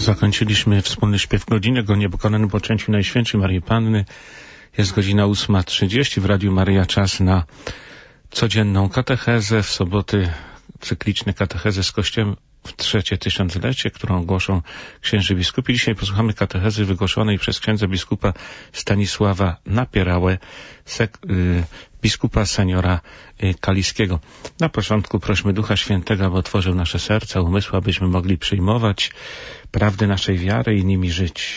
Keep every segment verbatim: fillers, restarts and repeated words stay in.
Zakończyliśmy wspólny śpiew godziny o niepokonanym poczęciu Najświętszej Maryi Panny. Jest godzina ósma trzydzieści. W Radiu Maryja czas na codzienną katechezę. W soboty cykliczne katechezy z Kościołem w trzecie tysiąclecie, którą głoszą księży biskupi. Dzisiaj posłuchamy katechezy wygłoszonej przez księdza biskupa Stanisława Napierałę, sek, y, biskupa seniora y, kaliskiego. Na początku prośmy Ducha Świętego, aby otworzył nasze serca, umysły, abyśmy mogli przyjmować prawdy naszej wiary i nimi żyć.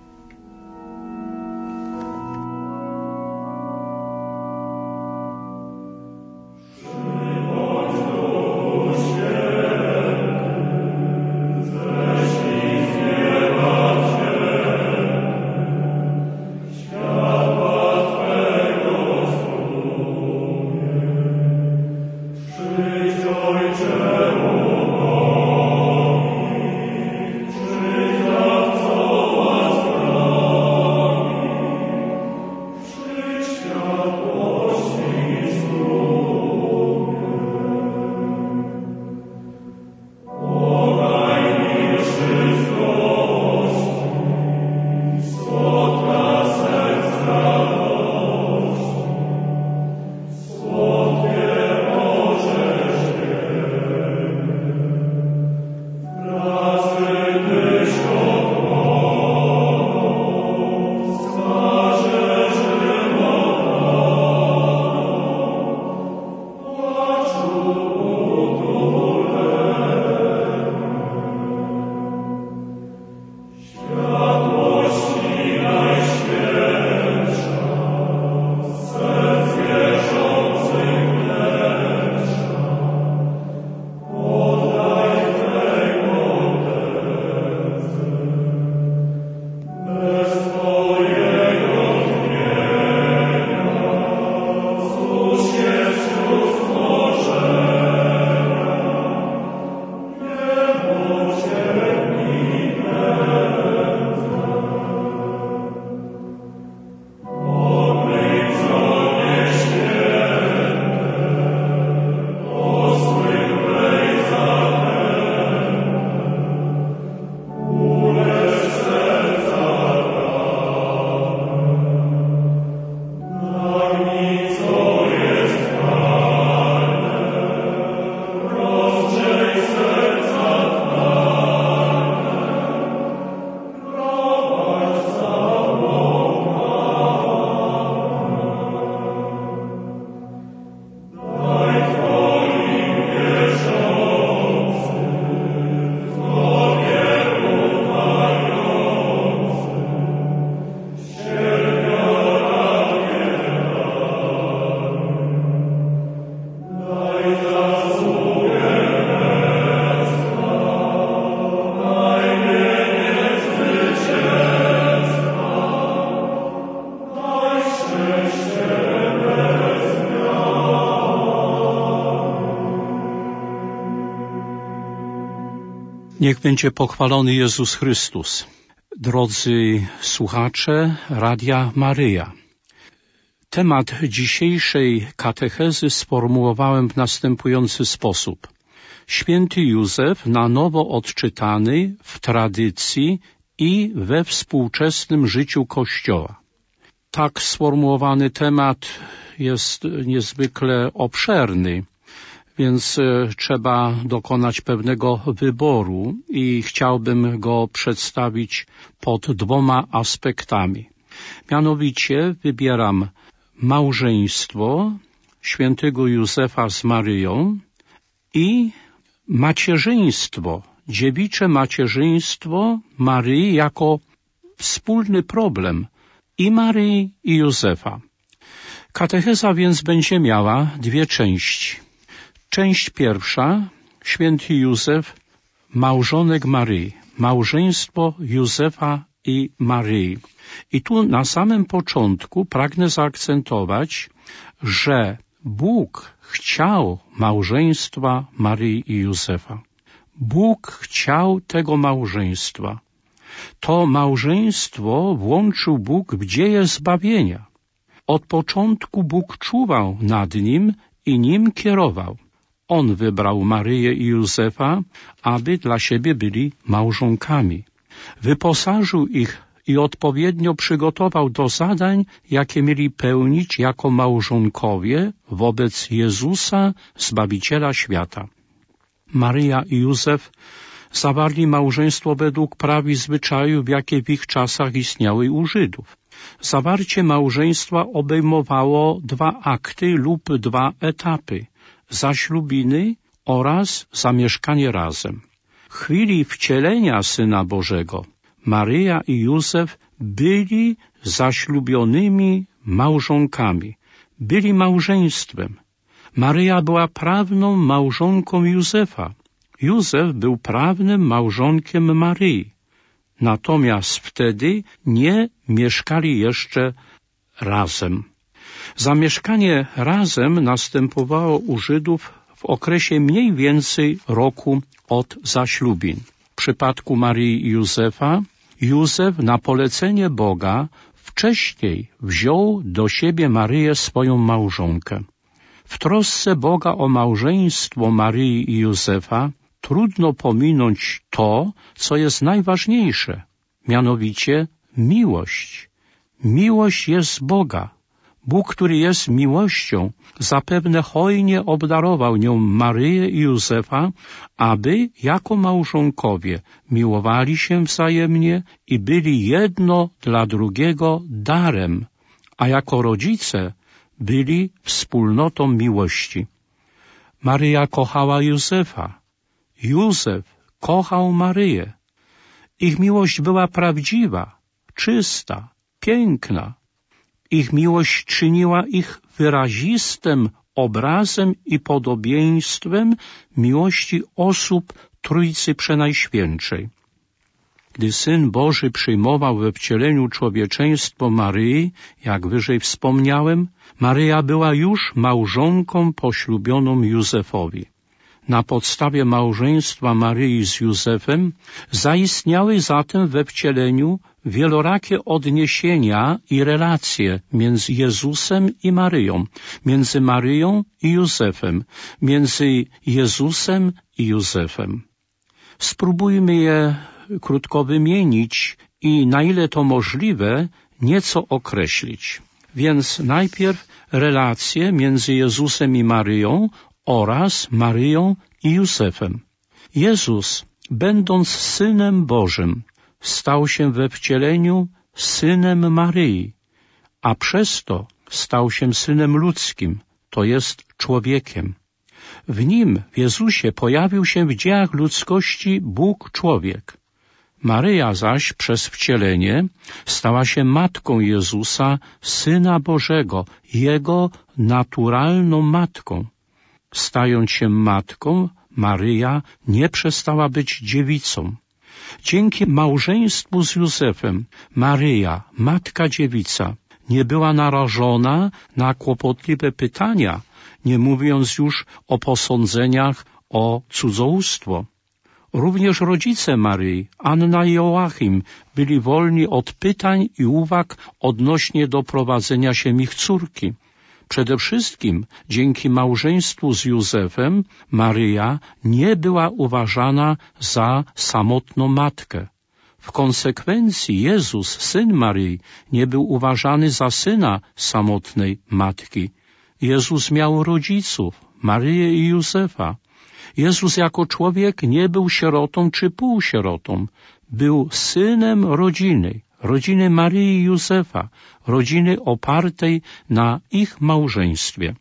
Niech będzie pochwalony Jezus Chrystus. Drodzy słuchacze Radia Maryja, temat dzisiejszej katechezy sformułowałem w następujący sposób. Święty Józef na nowo odczytany w tradycji i we współczesnym życiu Kościoła. Tak sformułowany temat jest niezwykle obszerny, więc trzeba dokonać pewnego wyboru i chciałbym go przedstawić pod dwoma aspektami. Mianowicie wybieram małżeństwo świętego Józefa z Maryją i macierzyństwo, dziewicze macierzyństwo Maryi jako wspólny problem i Maryi i Józefa. Katecheza więc będzie miała dwie części. Część pierwsza, święty Józef, małżonek Maryi, małżeństwo Józefa i Maryi. I tu na samym początku pragnę zaakcentować, że Bóg chciał małżeństwa Maryi i Józefa. Bóg chciał tego małżeństwa. To małżeństwo włączył Bóg w dzieje zbawienia. Od początku Bóg czuwał nad nim i nim kierował. On wybrał Maryję i Józefa, aby dla siebie byli małżonkami. Wyposażył ich i odpowiednio przygotował do zadań, jakie mieli pełnić jako małżonkowie wobec Jezusa, Zbawiciela świata. Maryja i Józef zawarli małżeństwo według praw i zwyczajów, jakie w ich czasach istniały u Żydów. Zawarcie małżeństwa obejmowało dwa akty lub dwa etapy – zaślubiny oraz zamieszkanie razem. W chwili wcielenia Syna Bożego Maryja i Józef byli zaślubionymi małżonkami, byli małżeństwem. Maryja była prawną małżonką Józefa. Józef był prawnym małżonkiem Maryi. Natomiast wtedy nie mieszkali jeszcze razem. Zamieszkanie razem następowało u Żydów w okresie mniej więcej roku od zaślubin. W przypadku Maryi i Józefa, Józef na polecenie Boga wcześniej wziął do siebie Maryję swoją małżonkę. W trosce Boga o małżeństwo Maryi i Józefa trudno pominąć to, co jest najważniejsze, mianowicie miłość. Miłość jest z Boga. Bóg, który jest miłością, zapewne hojnie obdarował nią Maryję i Józefa, aby jako małżonkowie miłowali się wzajemnie i byli jedno dla drugiego darem, a jako rodzice byli wspólnotą miłości. Maryja kochała Józefa, Józef kochał Maryję. Ich miłość była prawdziwa, czysta, piękna. Ich miłość czyniła ich wyrazistym obrazem i podobieństwem miłości osób Trójcy Przenajświętszej. Gdy Syn Boży przyjmował we wcieleniu człowieczeństwo Maryi, jak wyżej wspomniałem, Maryja była już małżonką poślubioną Józefowi. Na podstawie małżeństwa Maryi z Józefem zaistniały zatem we wcieleniu wielorakie odniesienia i relacje między Jezusem i Maryją, między Maryją i Józefem, między Jezusem i Józefem. Spróbujmy je krótko wymienić i, na ile to możliwe, nieco określić. Więc najpierw relacje między Jezusem i Maryją oraz Maryją i Józefem. Jezus, będąc Synem Bożym, stał się we wcieleniu Synem Maryi, a przez to stał się Synem ludzkim, to jest człowiekiem. W Nim, w Jezusie, pojawił się w dziejach ludzkości Bóg człowiek. Maryja zaś przez wcielenie stała się matką Jezusa, Syna Bożego, Jego naturalną matką. Stając się matką, Maryja nie przestała być dziewicą. Dzięki małżeństwu z Józefem Maryja, matka dziewica, nie była narażona na kłopotliwe pytania, nie mówiąc już o posądzeniach o cudzołóstwo. Również rodzice Maryi, Anna i Joachim, byli wolni od pytań i uwag odnośnie do prowadzenia się ich córki. Przede wszystkim dzięki małżeństwu z Józefem Maryja nie była uważana za samotną matkę. W konsekwencji Jezus, Syn Maryi, nie był uważany za syna samotnej matki. Jezus miał rodziców, Maryję i Józefa. Jezus jako człowiek nie był sierotą czy półsierotą. Był synem rodziny, rodziny Maryi i Józefa, rodziny opartej na ich małżeństwie.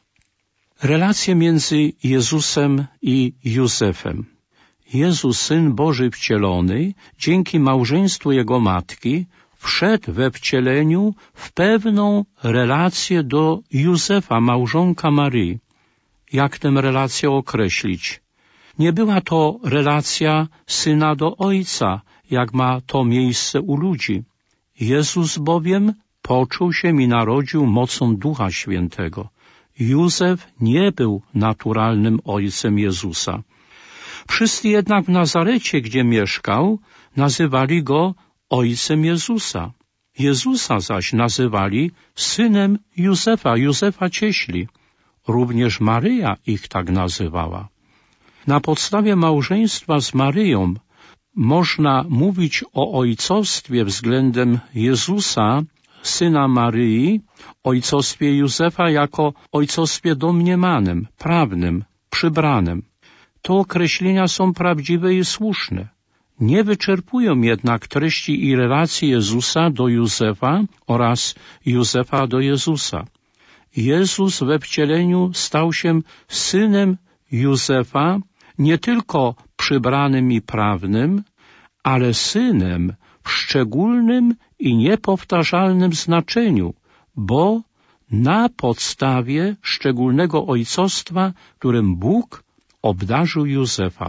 Relacje między Jezusem i Józefem. Jezus, Syn Boży wcielony, dzięki małżeństwu Jego matki, wszedł we wcieleniu w pewną relację do Józefa, małżonka Maryi. Jak tę relację określić? Nie była to relacja syna do ojca, jak ma to miejsce u ludzi. Jezus bowiem poczuł się i narodził mocą Ducha Świętego. Józef nie był naturalnym ojcem Jezusa. Wszyscy jednak w Nazarecie, gdzie mieszkał, nazywali go ojcem Jezusa. Jezusa zaś nazywali synem Józefa, Józefa cieśli. Również Maryja ich tak nazywała. Na podstawie małżeństwa z Maryją można mówić o ojcostwie względem Jezusa, syna Maryi, ojcostwie Józefa jako ojcostwie domniemanym, prawnym, przybranym. Te określenia są prawdziwe i słuszne. Nie wyczerpują jednak treści i relacji Jezusa do Józefa oraz Józefa do Jezusa. Jezus we wcieleniu stał się synem Józefa nie tylko przybranym i prawnym, ale synem w szczególnym i niepowtarzalnym znaczeniu, bo na podstawie szczególnego ojcostwa, którym Bóg obdarzył Józefa.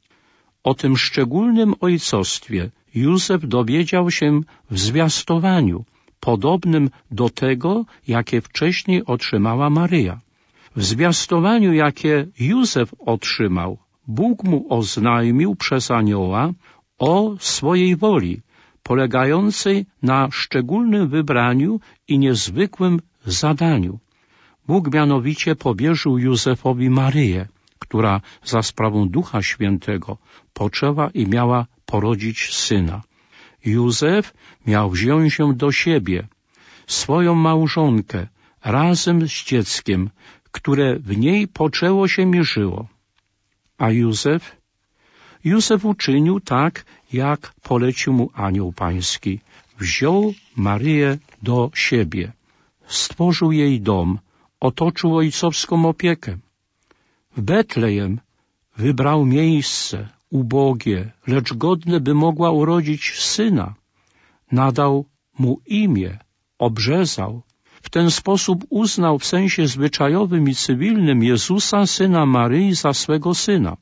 O tym szczególnym ojcostwie Józef dowiedział się w zwiastowaniu, podobnym do tego, jakie wcześniej otrzymała Maryja. W zwiastowaniu, jakie Józef otrzymał, Bóg mu oznajmił przez anioła o swojej woli, polegającej na szczególnym wybraniu i niezwykłym zadaniu. Bóg mianowicie powierzył Józefowi Maryję, która za sprawą Ducha Świętego poczęła i miała porodzić syna. Józef miał wziąć ją do siebie, swoją małżonkę, razem z dzieckiem, które w niej poczęło się i żyło. A Józef? Józef uczynił tak, jak polecił mu anioł pański. Wziął Maryję do siebie, stworzył jej dom, otoczył ojcowską opiekę. W Betlejem wybrał miejsce ubogie, lecz godne, by mogła urodzić syna. Nadał mu imię, obrzezał. W ten sposób uznał w sensie zwyczajowym i cywilnym Jezusa, syna Maryi, za swego syna.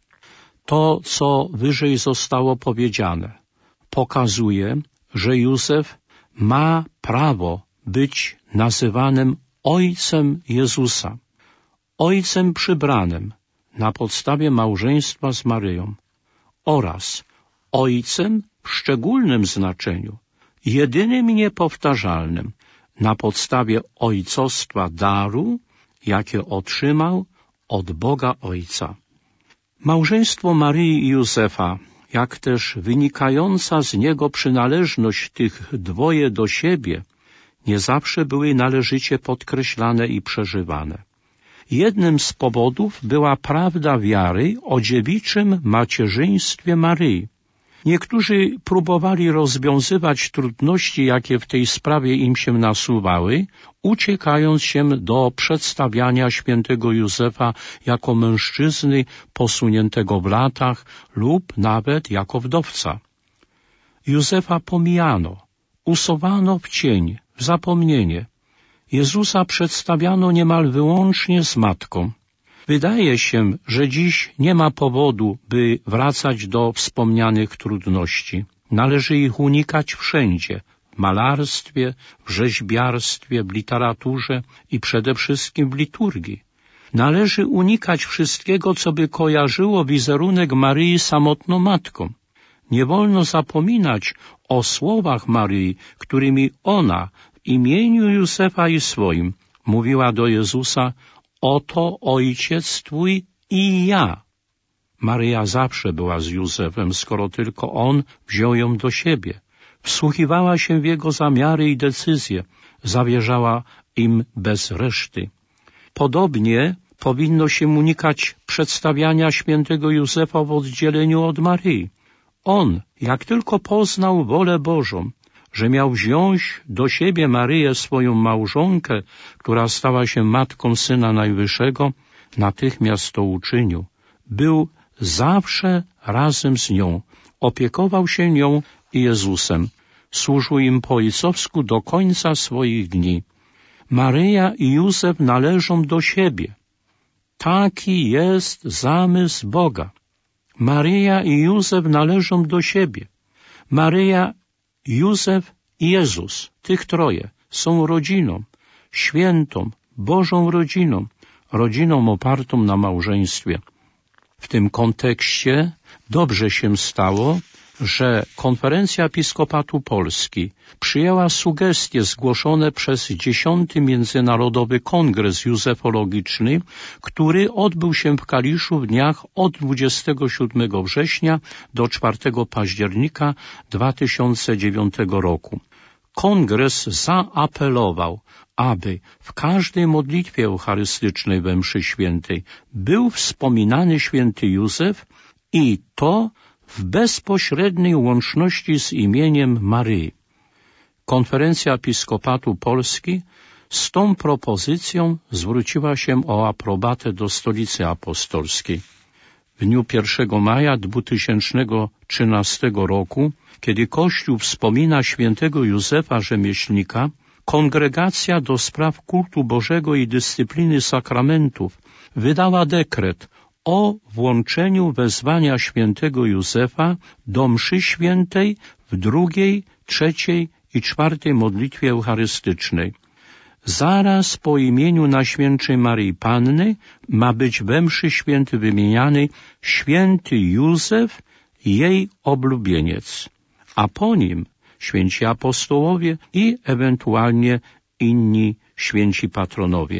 To, co wyżej zostało powiedziane, pokazuje, że Józef ma prawo być nazywanym ojcem Jezusa, ojcem przybranym na podstawie małżeństwa z Maryją oraz ojcem w szczególnym znaczeniu, jedynym i niepowtarzalnym, na podstawie ojcostwa daru, jakie otrzymał od Boga Ojca. Małżeństwo Maryi i Józefa, jak też wynikająca z niego przynależność tych dwoje do siebie, nie zawsze były należycie podkreślane i przeżywane. Jednym z powodów była prawda wiary o dziewiczym macierzyństwie Maryi. Niektórzy próbowali rozwiązywać trudności, jakie w tej sprawie im się nasuwały, uciekając się do przedstawiania świętego Józefa jako mężczyzny posuniętego w latach lub nawet jako wdowca. Józefa pomijano, usuwano w cień, w zapomnienie. Jezusa przedstawiano niemal wyłącznie z matką. Wydaje się, że dziś nie ma powodu, by wracać do wspomnianych trudności. Należy ich unikać wszędzie, w malarstwie, w rzeźbiarstwie, w literaturze i przede wszystkim w liturgii. Należy unikać wszystkiego, co by kojarzyło wizerunek Maryi samotną matką. Nie wolno zapominać o słowach Maryi, którymi ona w imieniu Józefa i swoim mówiła do Jezusa: oto ojciec twój i ja. Maryja zawsze była z Józefem, skoro tylko on wziął ją do siebie. Wsłuchiwała się w jego zamiary i decyzje, zawierzała im bez reszty. Podobnie powinno się unikać przedstawiania świętego Józefa w oddzieleniu od Maryi. On, jak tylko poznał wolę Bożą, że miał wziąć do siebie Maryję, swoją małżonkę, która stała się matką Syna Najwyższego, natychmiast to uczynił. Był zawsze razem z nią, opiekował się nią i Jezusem, służył im po ojcowsku do końca swoich dni. Maryja i Józef należą do siebie. Taki jest zamysł Boga. Maryja i Józef należą do siebie. Maryja, Józef i Jezus, tych troje, są rodziną, świętą, Bożą rodziną, rodziną opartą na małżeństwie. W tym kontekście dobrze się stało, że Konferencja Episkopatu Polski przyjęła sugestie zgłoszone przez dziesiąty Międzynarodowy Kongres Józefologiczny, który odbył się w Kaliszu w dniach od dwudziestego siódmego września do czwartego października dwa tysiące dziewiątego roku. Kongres zaapelował, aby w każdej modlitwie eucharystycznej we mszy świętej był wspominany święty Józef i to w bezpośredniej łączności z imieniem Maryi. Konferencja Episkopatu Polski z tą propozycją zwróciła się o aprobatę do Stolicy Apostolskiej. W dniu pierwszego maja dwa tysiące trzynastego roku, kiedy Kościół wspomina świętego Józefa Rzemieślnika, Kongregacja do Spraw Kultu Bożego i Dyscypliny Sakramentów wydała dekret o włączeniu wezwania świętego Józefa do mszy świętej w drugiej, trzeciej i czwartej modlitwie eucharystycznej. Zaraz po imieniu Najświętszej Maryi Panny ma być we mszy świętej wymieniany święty Józef, jej oblubieniec, a po nim święci apostołowie i ewentualnie inni święci patronowie.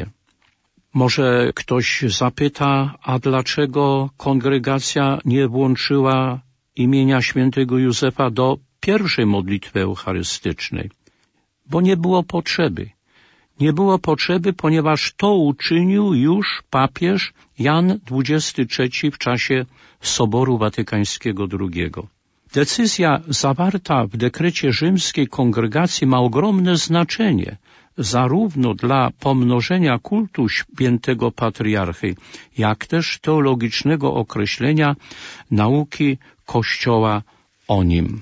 Może ktoś zapyta, a dlaczego kongregacja nie włączyła imienia świętego Józefa do pierwszej modlitwy eucharystycznej? Bo nie było potrzeby. Nie było potrzeby, ponieważ to uczynił już papież Jan dwudziesty trzeci w czasie Soboru Watykańskiego drugiego. Decyzja zawarta w dekrecie rzymskiej kongregacji ma ogromne znaczenie, zarówno dla pomnożenia kultu świętego patriarchy, jak też teologicznego określenia nauki Kościoła o nim.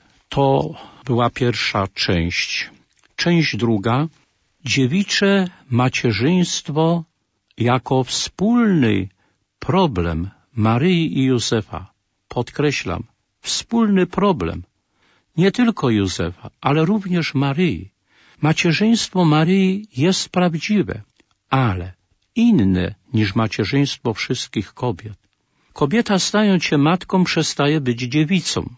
To była pierwsza część. Część druga. Dziewicze macierzyństwo jako wspólny problem Maryi i Józefa. Podkreślam, wspólny problem. Nie tylko Józefa, ale również Maryi. Macierzyństwo Maryi jest prawdziwe, ale inne niż macierzyństwo wszystkich kobiet. Kobieta, stając się matką, przestaje być dziewicą.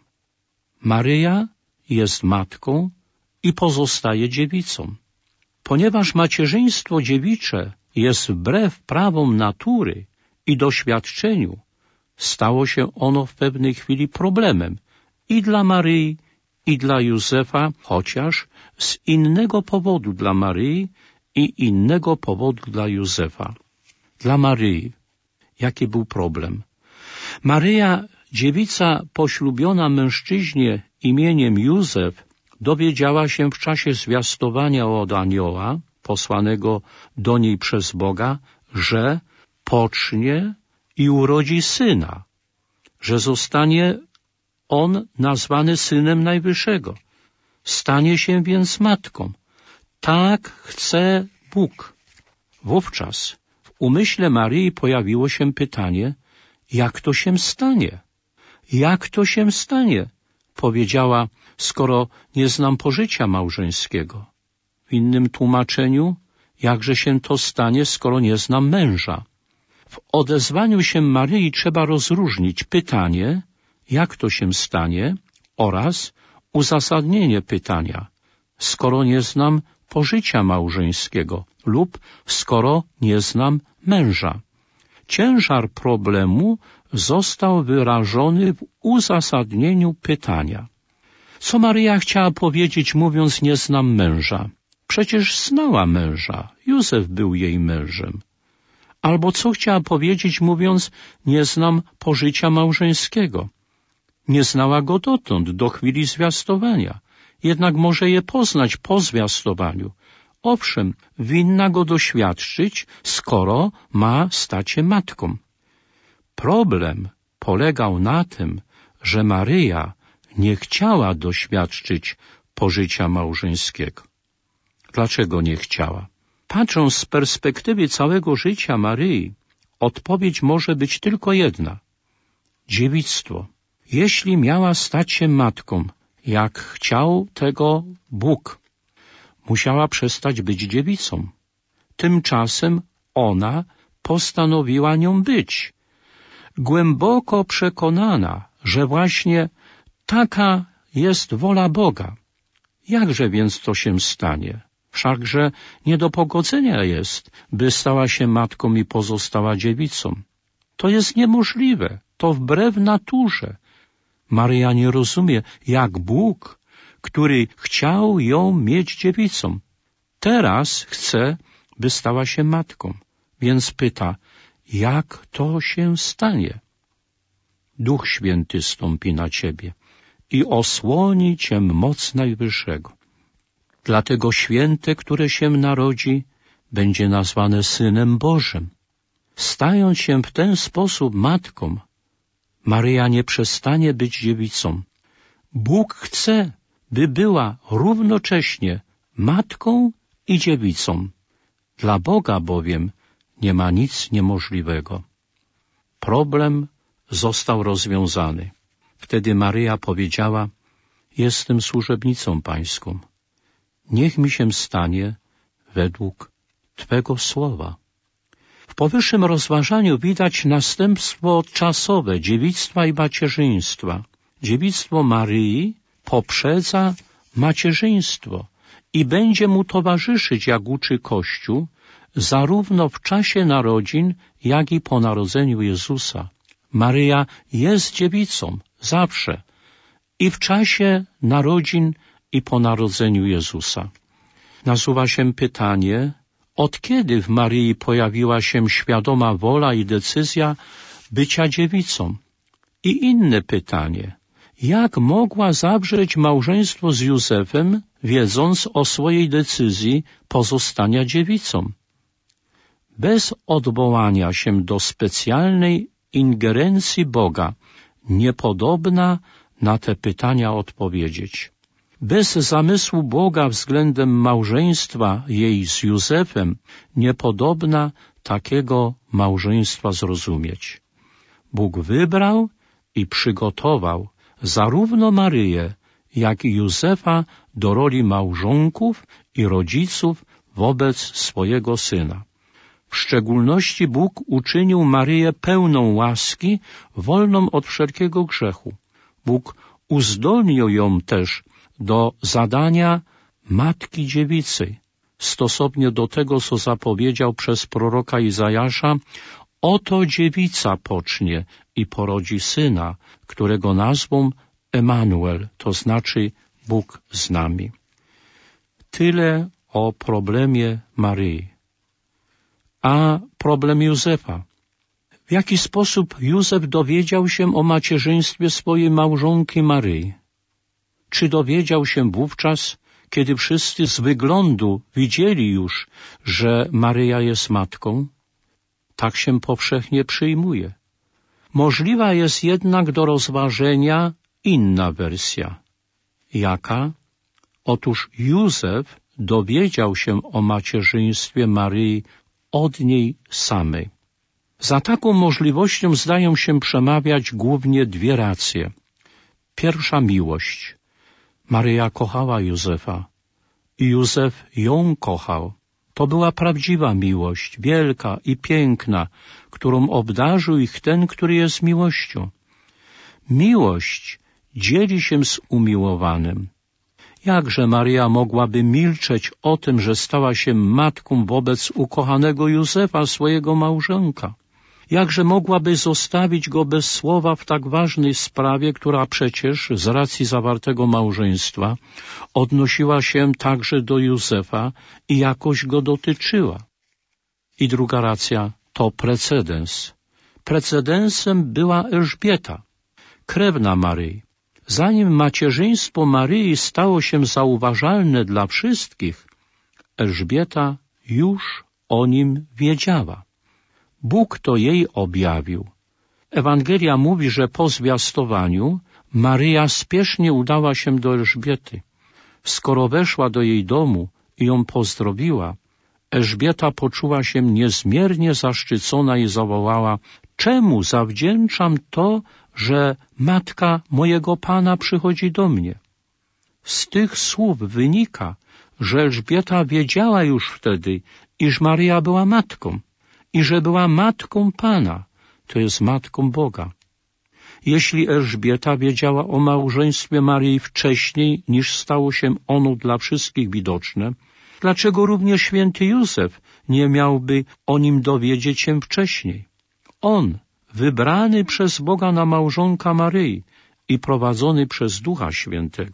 Maryja jest matką i pozostaje dziewicą. Ponieważ macierzyństwo dziewicze jest wbrew prawom natury i doświadczeniu, stało się ono w pewnej chwili problemem i dla Maryi, i dla Józefa, chociaż z innego powodu dla Maryi i innego powodu dla Józefa. Dla Maryi. Jaki był problem? Maryja, dziewica poślubiona mężczyźnie imieniem Józef, dowiedziała się w czasie zwiastowania od anioła, posłanego do niej przez Boga, że pocznie i urodzi syna, że zostanie on nazwany Synem Najwyższego. Stanie się więc matką. Tak chce Bóg. Wówczas w umyśle Maryi pojawiło się pytanie, jak to się stanie? Jak to się stanie? Powiedziała, skoro nie znam pożycia małżeńskiego. W innym tłumaczeniu, jakże się to stanie, skoro nie znam męża. W odezwaniu się Maryi trzeba rozróżnić pytanie, jak to się stanie, oraz uzasadnienie pytania, skoro nie znam pożycia małżeńskiego lub skoro nie znam męża. Ciężar problemu został wyrażony w uzasadnieniu pytania. Co Maryja chciała powiedzieć, mówiąc nie znam męża? Przecież znała męża, Józef był jej mężem. Albo co chciała powiedzieć, mówiąc nie znam pożycia małżeńskiego? Nie znała go dotąd, do chwili zwiastowania. Jednak może je poznać po zwiastowaniu. Owszem, winna go doświadczyć, skoro ma stać się matką. Problem polegał na tym, że Maryja nie chciała doświadczyć pożycia małżeńskiego. Dlaczego nie chciała? Patrząc z perspektywy całego życia Maryi, odpowiedź może być tylko jedna. Dziewictwo. Jeśli miała stać się matką, jak chciał tego Bóg, musiała przestać być dziewicą. Tymczasem ona postanowiła nią być. Głęboko przekonana, że właśnie Taka jest wola Boga. Jakże więc to się stanie? Wszakże nie do pogodzenia jest, by stała się matką i pozostała dziewicą. To jest niemożliwe, to wbrew naturze. Maryja nie rozumie, jak Bóg, który chciał ją mieć dziewicą, teraz chce, by stała się matką, więc pyta, jak to się stanie? Duch Święty stąpi na ciebie i osłoni cię moc Najwyższego. Dlatego święte, które się narodzi, będzie nazwane Synem Bożym. Stając się w ten sposób matką, Maryja nie przestanie być dziewicą. Bóg chce, by była równocześnie matką i dziewicą. Dla Boga bowiem nie ma nic niemożliwego. Problem został rozwiązany. Wtedy Maryja powiedziała, jestem służebnicą Pańską. Niech mi się stanie według Twego słowa. W powyższym rozważaniu widać następstwo czasowe dziewictwa i macierzyństwa. Dziewictwo Maryi poprzedza macierzyństwo i będzie mu towarzyszyć, jak uczy Kościół, zarówno w czasie narodzin, jak i po narodzeniu Jezusa. Maryja jest dziewicą zawsze i w czasie narodzin i po narodzeniu Jezusa. Nasuwa się pytanie, od kiedy w Maryi pojawiła się świadoma wola i decyzja bycia dziewicą? I inne pytanie, jak mogła zawrzeć małżeństwo z Józefem, wiedząc o swojej decyzji pozostania dziewicą? Bez odwołania się do specjalnej ingerencji Boga, niepodobna na te pytania odpowiedzieć. Bez zamysłu Boga względem małżeństwa jej z Józefem, niepodobna takiego małżeństwa zrozumieć. Bóg wybrał i przygotował zarówno Maryję, jak i Józefa do roli małżonków i rodziców wobec swojego Syna. W szczególności Bóg uczynił Maryję pełną łaski, wolną od wszelkiego grzechu. Bóg uzdolnił ją też do zadania matki dziewicy, stosownie do tego, co zapowiedział przez proroka Izajasza, oto dziewica pocznie i porodzi syna, którego nazwą Emanuel, to znaczy Bóg z nami. Tyle o problemie Maryi. A problem Józefa. W jaki sposób Józef dowiedział się o macierzyństwie swojej małżonki Maryi? Czy dowiedział się wówczas, kiedy wszyscy z wyglądu widzieli już, że Maryja jest matką? Tak się powszechnie przyjmuje. Możliwa jest jednak do rozważenia inna wersja. Jaka? Otóż Józef dowiedział się o macierzyństwie Maryi od niej samej. Za taką możliwością zdają się przemawiać głównie dwie racje. Pierwsza miłość. Maryja kochała Józefa i Józef ją kochał. To była prawdziwa miłość, wielka i piękna, którą obdarzył ich ten, który jest miłością. Miłość dzieli się z umiłowanym. Jakże Maryja mogłaby milczeć o tym, że stała się matką wobec ukochanego Józefa, swojego małżonka? Jakże mogłaby zostawić go bez słowa w tak ważnej sprawie, która przecież z racji zawartego małżeństwa odnosiła się także do Józefa i jakoś go dotyczyła? I druga racja to precedens. Precedensem była Elżbieta, krewna Maryi. Zanim macierzyństwo Maryi stało się zauważalne dla wszystkich, Elżbieta już o nim wiedziała. Bóg to jej objawił. Ewangelia mówi, że po zwiastowaniu Maryja spiesznie udała się do Elżbiety. Skoro weszła do jej domu i ją pozdrowiła, Elżbieta poczuła się niezmiernie zaszczycona i zawołała: czemu zawdzięczam to, że matka mojego Pana przychodzi do mnie? Z tych słów wynika, że Elżbieta wiedziała już wtedy, iż Maryja była matką i że była matką Pana, to jest matką Boga. Jeśli Elżbieta wiedziała o małżeństwie Maryi wcześniej, niż stało się ono dla wszystkich widoczne, dlaczego również święty Józef nie miałby o nim dowiedzieć się wcześniej? On, wybrany przez Boga na małżonka Maryi i prowadzony przez Ducha Świętego.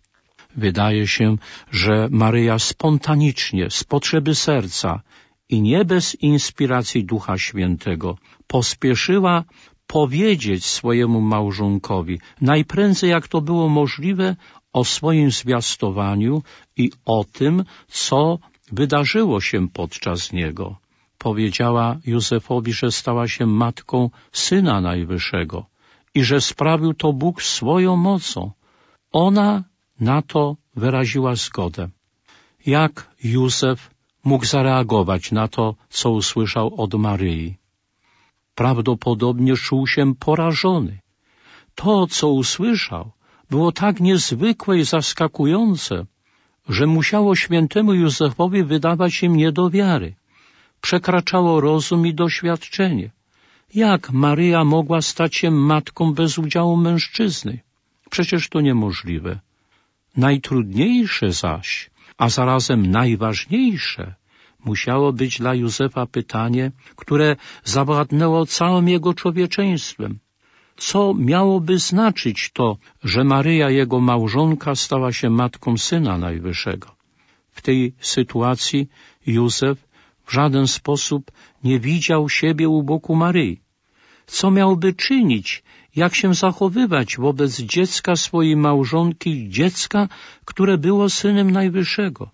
Wydaje się, że Maryja spontanicznie, z potrzeby serca i nie bez inspiracji Ducha Świętego, pospieszyła powiedzieć swojemu małżonkowi najprędzej, jak to było możliwe, o swoim zwiastowaniu i o tym, co wydarzyło się podczas niego. Powiedziała Józefowi, że stała się matką Syna Najwyższego i że sprawił to Bóg swoją mocą. Ona na to wyraziła zgodę. Jak Józef mógł zareagować na to, co usłyszał od Maryi? Prawdopodobnie czuł się porażony. To, co usłyszał, było tak niezwykłe i zaskakujące, że musiało świętemu Józefowi wydawać się nie do wiary. Przekraczało rozum i doświadczenie. Jak Maryja mogła stać się matką bez udziału mężczyzny? Przecież to niemożliwe. Najtrudniejsze zaś, a zarazem najważniejsze, musiało być dla Józefa pytanie, które zawładnęło całym jego człowieczeństwem. Co miałoby znaczyć to, że Maryja, jego małżonka, stała się matką Syna Najwyższego? W tej sytuacji Józef w żaden sposób nie widział siebie u boku Maryi. Co miałby czynić, jak się zachowywać wobec dziecka swojej małżonki, dziecka, które było Synem Najwyższego?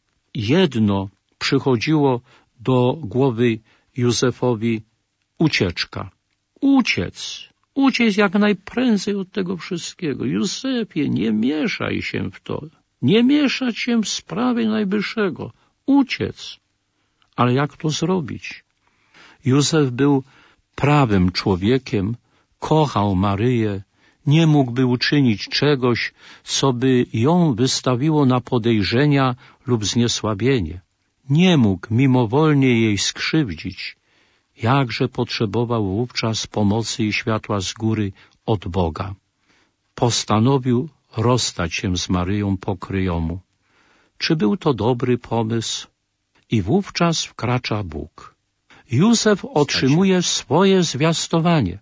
Jedno przychodziło do głowy Józefowi: ucieczka. Uciec. Uciec jak najprędzej od tego wszystkiego. Józefie, nie mieszaj się w to. Nie mieszać się w sprawie Najwyższego. Uciec. Ale jak to zrobić? Józef był prawym człowiekiem, kochał Maryję, nie mógłby uczynić czegoś, co by ją wystawiło na podejrzenia lub zniesławienie. Nie mógł mimowolnie jej skrzywdzić. Jakże potrzebował wówczas pomocy i światła z góry od Boga. Postanowił rozstać się z Maryją pokryjomu. Czy był to dobry pomysł? I wówczas wkracza Bóg. Józef otrzymuje swoje zwiastowanie.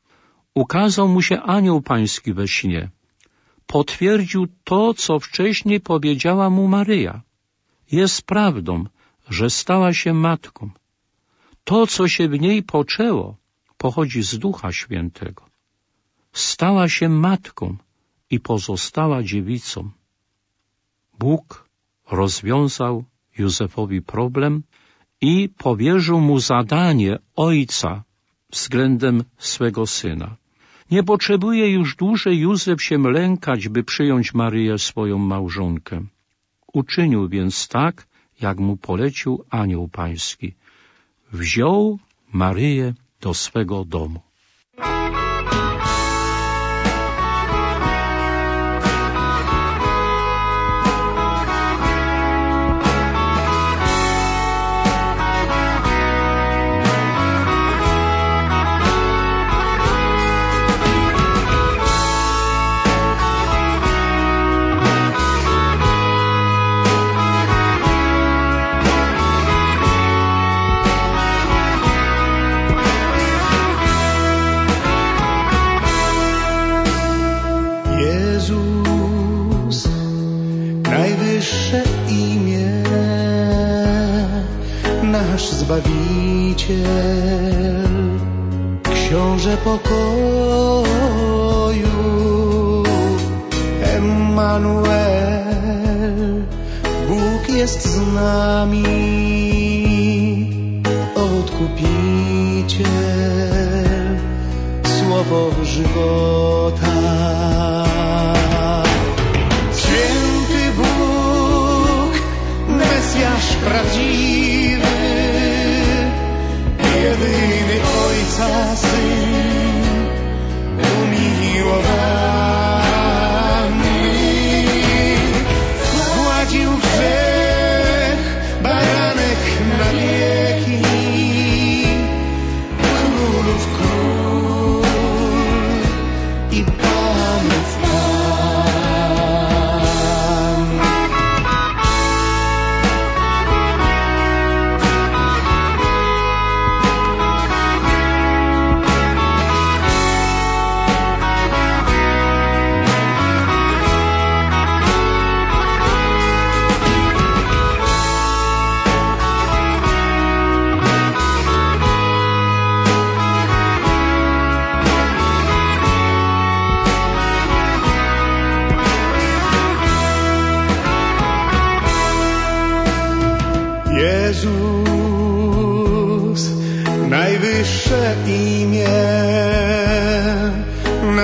Ukazał mu się anioł pański we śnie. Potwierdził to, co wcześniej powiedziała mu Maryja. Jest prawdą, że stała się matką. To, co się w niej poczęło, pochodzi z Ducha Świętego. Stała się matką i pozostała dziewicą. Bóg rozwiązał Józefowi problem i powierzył mu zadanie ojca względem swego syna. Nie potrzebuje już dłużej Józef się lękać, by przyjąć Maryję swoją małżonkę. Uczynił więc tak, jak mu polecił anioł pański. Wziął Maryję do swego domu. Zbawiciel, Książę pokoju, Emmanuel, Bóg jest z nami, Odkupiciel, Słowo żywota. Święty Bóg, Mesjasz prawdziwy, jedyny Ojca Syn, umiłowany, zgładził grzech, baranek na wieki, królów król,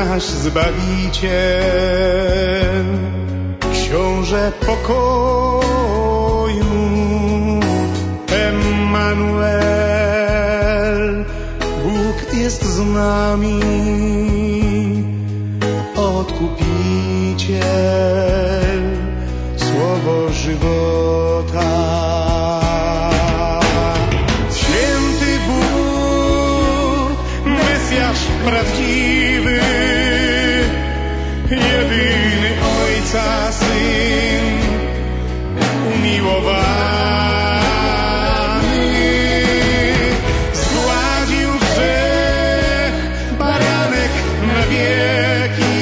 nasz Zbawiciel, Książę pokoju, Emmanuel, Bóg jest z nami, Odkupiciel, Słowo żywota. Święty Bóg, Mesjasz prawdziwy, jedyny Ojca Syn, umiłowany, zgładził grzech, baranek na wieki,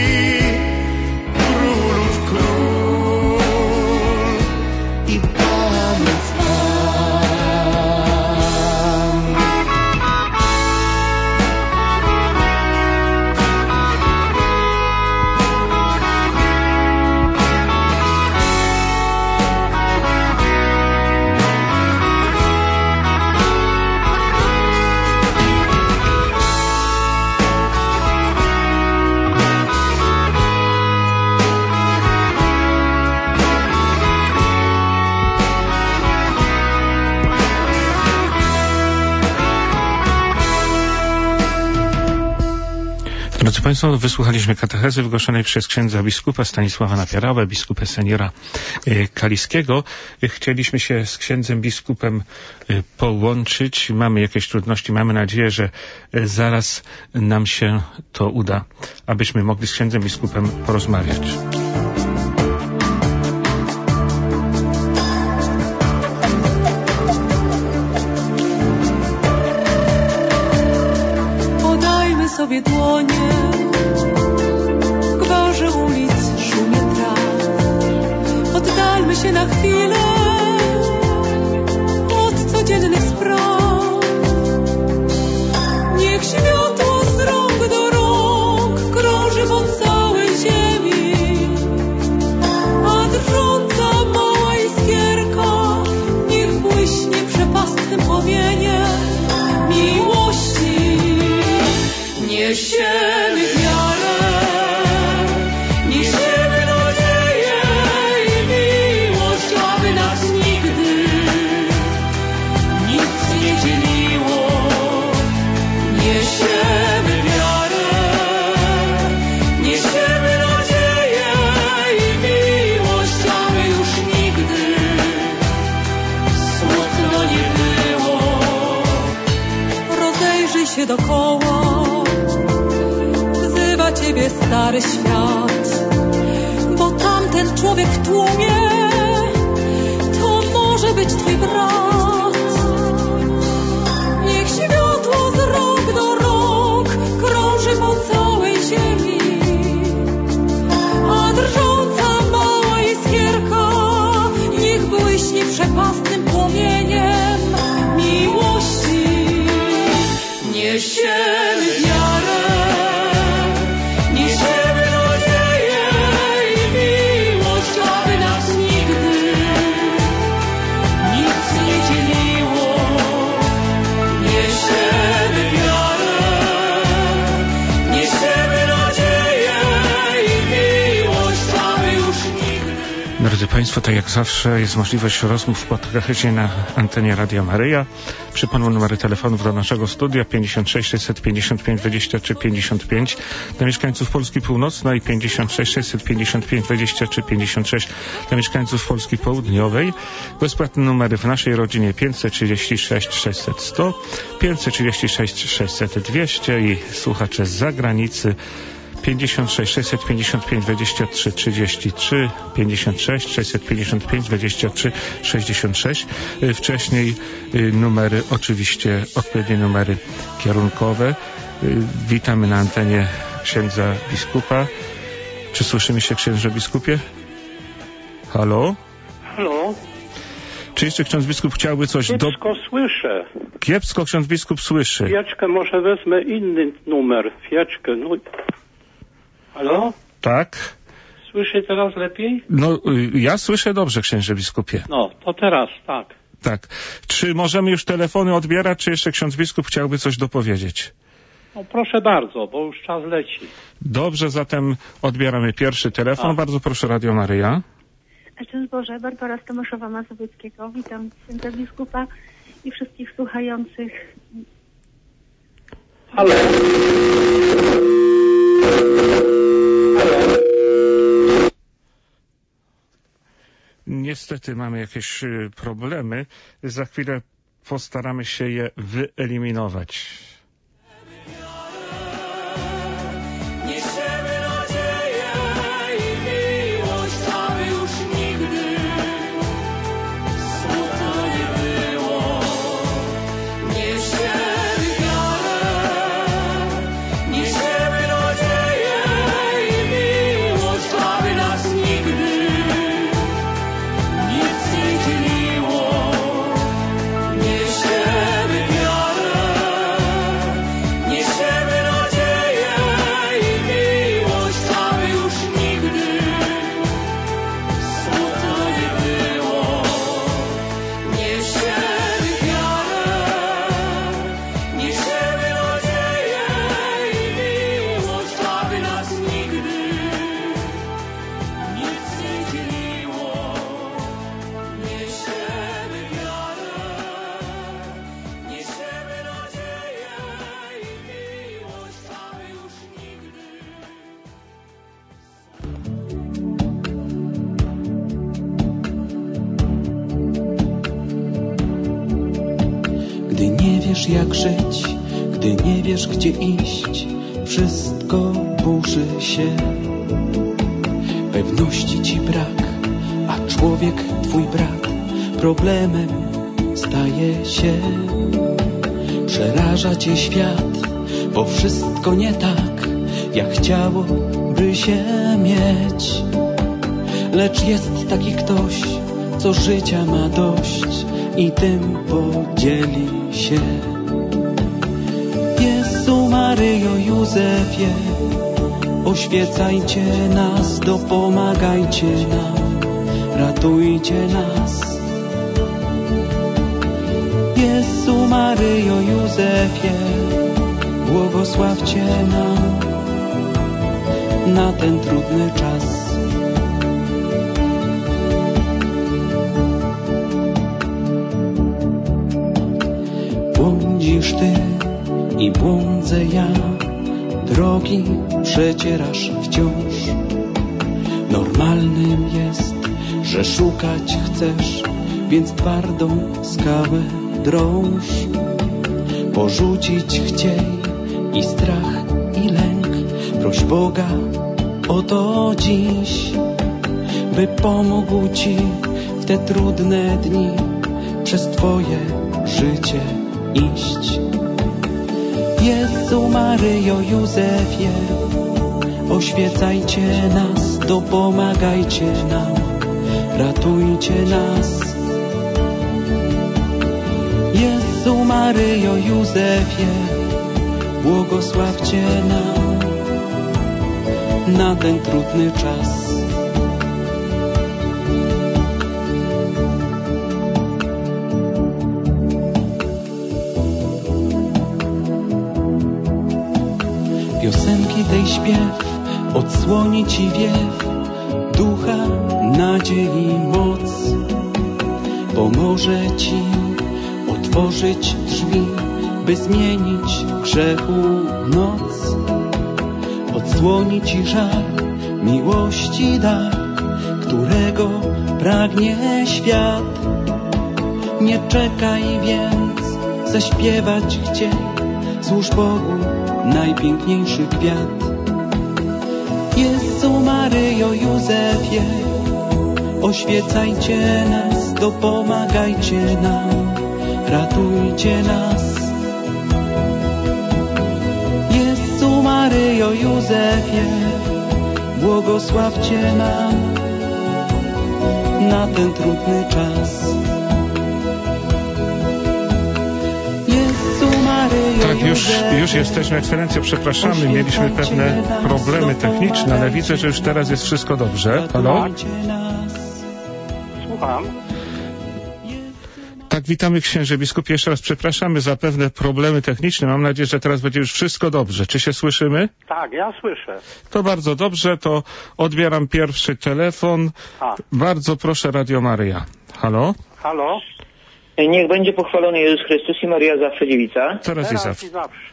królów król i panów pan. Drodzy Państwo, wysłuchaliśmy katechezy wygłoszonej przez księdza biskupa Stanisława Napierałę, biskupę seniora kaliskiego. Chcieliśmy się z księdzem biskupem połączyć. Mamy jakieś trudności. Mamy nadzieję, że zaraz nam się to uda, abyśmy mogli z księdzem biskupem porozmawiać. Sobie dłonie, gwarze ulic, szumie traw. Oddalmy się na chwilę od codziennych spraw. Niech światło z rąk do rąk krąży po całej ziemi, a drżąca mała iskierka niech błyśnie przepastnym płomieniem miłości. Niesiemy wiarę, niesiemy nadzieję i miłość, aby nas nigdy nic nie dzieliło. Niesiemy wiarę, niesiemy nadzieję i miłość, aby już nigdy smutno nie było. Rozejrzyj się dokoła, Ciebie stary świat, bo tamten człowiek w tłumie to może być Twój brat. Niech światło z rąk do rąk krąży po całej ziemi, a drżąca mała iskierka niech błyśnie przepastnym płomieniem miłości. Niesiemy wiarę, Drodzy Państwo, tak jak zawsze jest możliwość rozmów po katechezie na antenie Radia Maryja. Przypomnę numery telefonów do naszego studia pięćdziesiąt sześć sześćset pięćdziesiąt pięć dwadzieścia trzy pięćdziesiąt pięć dla mieszkańców Polski Północnej, pięćdziesiąt sześć sześćset pięćdziesiąt pięć dwadzieścia trzy pięćdziesiąt sześć dla mieszkańców Polski Południowej. Bezpłatne numery w naszej rodzinie pięćset trzydzieści sześć sześćset sto, pięćset trzydzieści sześć sześćset dwieście i słuchacze z zagranicy pięćdziesiąt sześć sześćset pięćdziesiąt pięć dwadzieścia trzy trzydzieści trzy, pięćdziesiąt sześć sześćset pięćdziesiąt pięć dwadzieścia trzy sześćdziesiąt sześć. Wcześniej numery, oczywiście odpowiednie numery kierunkowe. Witamy na antenie księdza biskupa. Czy słyszymy się, księże biskupie? Halo? Halo? Czy jeszcze ksiądz biskup chciałby coś do... Kiepsko słyszę. Kiepsko ksiądz biskup słyszy. Fieczkę, może wezmę inny numer. Fieczkę, no... Halo? Tak. Słyszy teraz lepiej? No, ja słyszę dobrze, księże biskupie. No, to teraz, tak. Tak. Czy możemy już telefony odbierać, czy jeszcze ksiądz biskup chciałby coś dopowiedzieć? No proszę bardzo, bo już czas leci. Dobrze, zatem odbieramy pierwszy telefon. A. Bardzo proszę, Radio Maryja. Szczęść Boże, Barbara z Tomaszowa Mazowieckiego. Witam księdza biskupa i wszystkich słuchających. Halo. Niestety mamy jakieś y, problemy. Za chwilę postaramy się je wyeliminować. Niesiemy nadzieję i miłość, aby już nigdy smutno nie było. Niesiemy wiarę, niesiemy nadzieję i miłość, aby nas nigdy nic nie dzieliło. Niesiemy wiarę, niesiemy nadzieję i miłość, aby już nigdy smutno nie było. Niesiemy wiarę, niesiemy nadzieję i miłość, aby nas nigdy nic nie dzieliło. Niesiemy wiarę, niesiemy nadzieję i miłość, aby już nigdy. Gdy nie wiesz jak żyć, gdy nie wiesz gdzie iść, wszystko burzy się. Pewności ci brak, a człowiek twój brat problemem staje się. Przeraża cię świat, bo wszystko nie tak, jak chciałoby się mieć. Lecz jest taki ktoś, co życia ma dość i tym podzieli się. Jezu, Maryjo, Józefie, oświecajcie nas, dopomagajcie nam, ratujcie nas. Jezu, Maryjo, Józefie, błogosławcie nam na ten trudny czas. Błądzisz ty i błądzę ja, drogi przecierasz wciąż. Normalnym jest, że szukać chcesz, więc twardą skałę drąż. Porzucić chciej i strach i lęk, proś Boga o to dziś, by pomógł ci w te trudne dni przez twoje życie iść. Jezu, Maryjo, Józefie, oświecajcie nas, dopomagajcie nam, ratujcie nas. Jezu, Maryjo, Józefie, błogosławcie nam na ten trudny czas. Piosenki tej śpiew odsłoni ci wiew ducha, nadziei moc. Pomoże ci otworzyć drzwi, by zmienić grzechu noc. Odsłoni ci żar, miłości dar, którego pragnie świat. Nie czekaj więc, zaśpiewać chciej, złóż Bogu najpiękniejszy kwiat. Jezu, Maryjo, Józefie, oświecajcie nas, dopomagajcie nam, ratujcie nas. Jezu, Maryjo, Józefie, błogosławcie nam na ten trudny czas. Tak, już, już jesteśmy, Ekscelencjo, przepraszamy, mieliśmy pewne problemy techniczne, ale widzę, że już teraz jest wszystko dobrze. Halo? Słucham. Tak, witamy księże biskupie. Jeszcze raz przepraszamy za pewne problemy techniczne. Mam nadzieję, że teraz będzie już wszystko dobrze. Czy się słyszymy? Tak, ja słyszę. To bardzo dobrze, to odbieram pierwszy telefon. A. Bardzo proszę, Radio Maryja. Halo? Halo? Niech będzie pochwalony Jezus Chrystus i Maria zawsze dziewica. Teraz, Teraz i i zawsze. zawsze.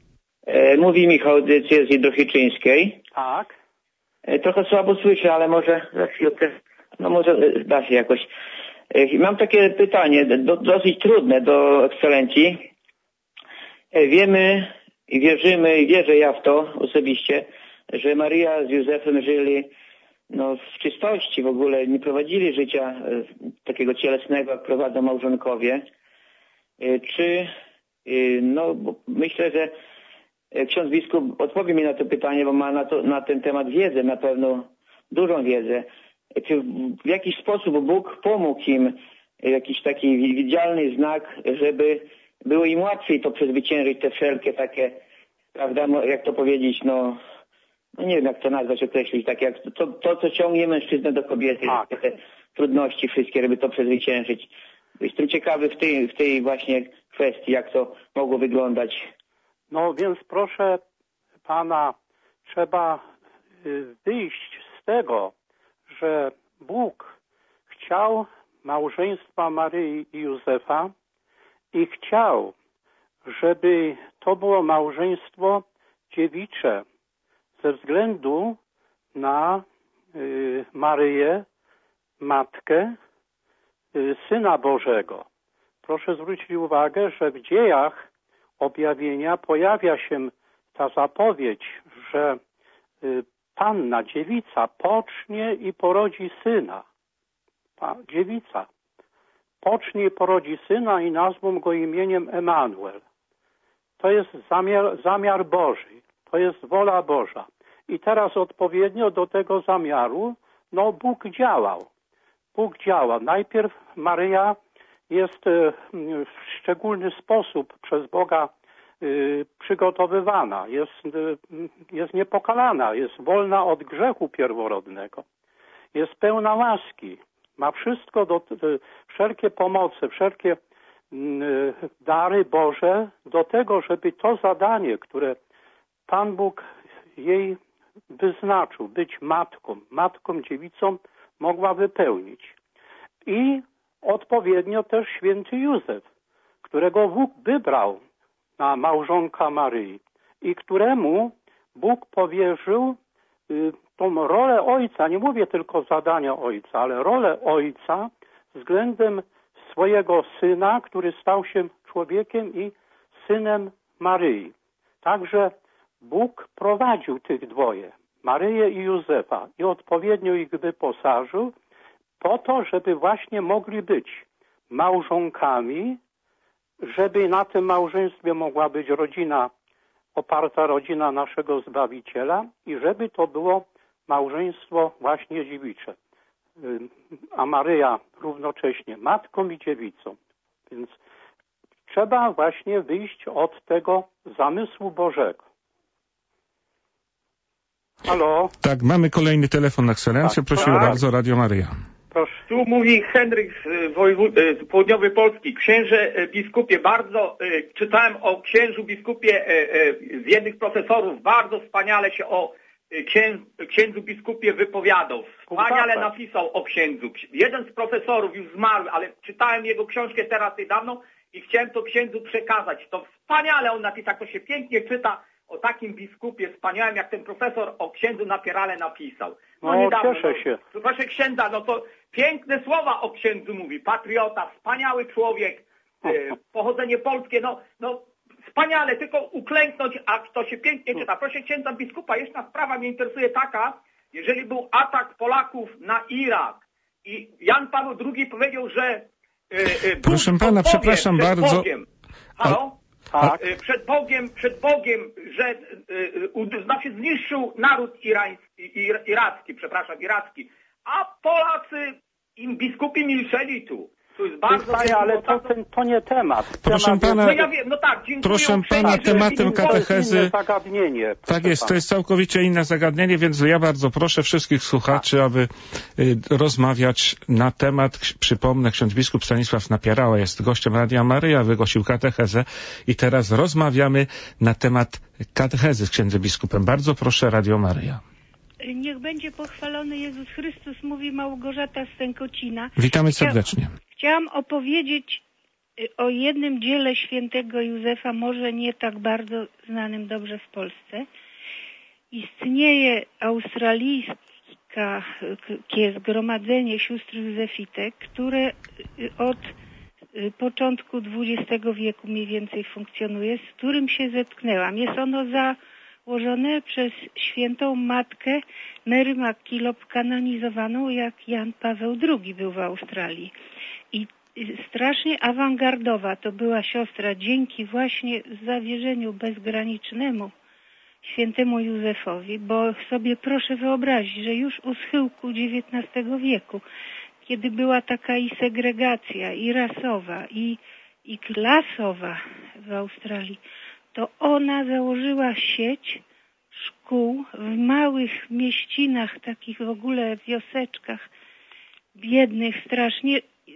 E, mówi Michał z diecezji Drohiczyńskiej. Tak. E, trochę słabo słyszę, ale może za chwilkę, no może e, da się jakoś. E, mam takie pytanie, do, dosyć trudne do ekscelencji. E, wiemy i wierzymy, i wierzę ja w to osobiście, że Maria z Józefem żyli no, w czystości w ogóle, nie prowadzili życia e, takiego cielesnego, jak prowadzą małżonkowie. E, czy, e, no bo myślę, że ksiądz biskup odpowie mi na to pytanie, bo ma na, to, na ten temat wiedzę, na pewno dużą wiedzę. Czy w jakiś sposób Bóg pomógł im, jakiś taki widzialny znak, żeby było im łatwiej to przezwyciężyć, te wszelkie takie, prawda, jak to powiedzieć, no, no nie wiem jak to nazwać, określić, tak jak to, to co ciągnie mężczyznę do kobiety, Tak. te trudności wszystkie, żeby to przezwyciężyć. Jestem ciekawy w tej, w tej właśnie kwestii, jak to mogło wyglądać. No więc proszę pana, trzeba wyjść z tego, że Bóg chciał małżeństwa Maryi i Józefa i chciał, żeby to było małżeństwo dziewicze ze względu na y, Maryję, matkę y, Syna Bożego. Proszę zwrócić uwagę, że w dziejach objawienia pojawia się ta zapowiedź, że y, panna, dziewica pocznie i porodzi syna. Pa, dziewica pocznie i porodzi syna i nazwą go imieniem Emanuel. To jest zamiar, zamiar Boży. To jest wola Boża. I teraz odpowiednio do tego zamiaru, no Bóg działał. Bóg działa. Najpierw Maryja jest w szczególny sposób przez Boga przygotowywana, jest, jest niepokalana, jest wolna od grzechu pierworodnego, jest pełna łaski, ma wszystko, do, wszelkie pomoce, wszelkie dary Boże do tego, żeby to zadanie, które Pan Bóg jej wyznaczył, być matką, matką dziewicą, mogła wypełnić. I odpowiednio też święty Józef, którego Bóg wybrał na małżonka Maryi i któremu Bóg powierzył y, tą rolę ojca, nie mówię tylko zadania ojca, ale rolę ojca względem swojego syna, który stał się człowiekiem i synem Maryi. Także Bóg prowadził tych dwoje, Maryję i Józefa, i odpowiednio ich wyposażył po to, żeby właśnie mogli być małżonkami, żeby na tym małżeństwie mogła być rodzina, oparta rodzina naszego Zbawiciela i żeby to było małżeństwo właśnie dziewicze. A Maryja równocześnie matką i dziewicą. Więc trzeba właśnie wyjść od tego zamysłu Bożego. Halo? Tak, mamy kolejny telefon, ekscelencję. Tak, Prosiła tak. bardzo Radio Maryja. Proszę. Tu mówi Henryk z, wojewód... z południowej Polski. Księże biskupie, bardzo y, czytałem o księżu biskupie y, y, z jednych profesorów, bardzo wspaniale się o y, księ... księdzu biskupie wypowiadał. Wspaniale napisał o księdzu. Jeden z profesorów już zmarł, ale czytałem jego książkę teraz niedawno i chciałem to księdzu przekazać. To wspaniale on napisał, to się pięknie czyta o takim biskupie wspaniałym, jak ten profesor o księdzu Napierale napisał. No, niedawno, cieszę się. No, proszę księdza, no to piękne słowa o księdzu mówi. Patriota, wspaniały człowiek, e, pochodzenie polskie, no, no wspaniale, tylko uklęknąć, a to się pięknie czyta. Proszę księdza biskupa, jedna sprawa mnie interesuje taka, jeżeli był atak Polaków na Irak i Jan Paweł drugi powiedział, że e, e, Proszę pana, Bogiem, przepraszam przed bardzo. Bogiem. Halo? Tak. E, Przed Bogiem, przed Bogiem, że e, e, znaczy zniszczył naród irański, ir, iracki, przepraszam, iracki, a Polacy im biskupi milczeli tu. Tu jest bardzo Panie, ale to, ten, to nie temat. Proszę temat pana, No ja wiem, no tak, dziękuję proszę uprzejmie, pana, że- tematem To jest katechezy... inne zagadnienie. proszę Tak jest, pana. to jest całkowicie inne zagadnienie, więc ja bardzo proszę wszystkich słuchaczy, aby y, rozmawiać na temat. Przypomnę, ksiądz biskup Stanisław Napierała jest gościem Radia Maryja, wygłosił katechezę i teraz rozmawiamy na temat katechezy z księdzem biskupem. Bardzo proszę, Radio Maryja. Niech będzie pochwalony Jezus Chrystus, mówi Małgorzata z Sękocina. Witamy serdecznie. Chciałam opowiedzieć o jednym dziele świętego Józefa, może nie tak bardzo znanym dobrze w Polsce. Istnieje australijskie zgromadzenie sióstr Józefitek, które od początku dwudziestego wieku mniej więcej funkcjonuje, z którym się zetknęłam. Jest ono założone przez świętą matkę Mary MacKillop, kanonizowaną jak Jan Paweł drugi był w Australii. I strasznie awangardowa to była siostra dzięki właśnie zawierzeniu bezgranicznemu świętemu Józefowi, bo sobie proszę wyobrazić, że już u schyłku dziewiętnastego wieku, kiedy była taka i segregacja, i rasowa, i, i klasowa w Australii, to ona założyła sieć szkół w małych mieścinach, takich w ogóle wioseczkach biednych strasznie,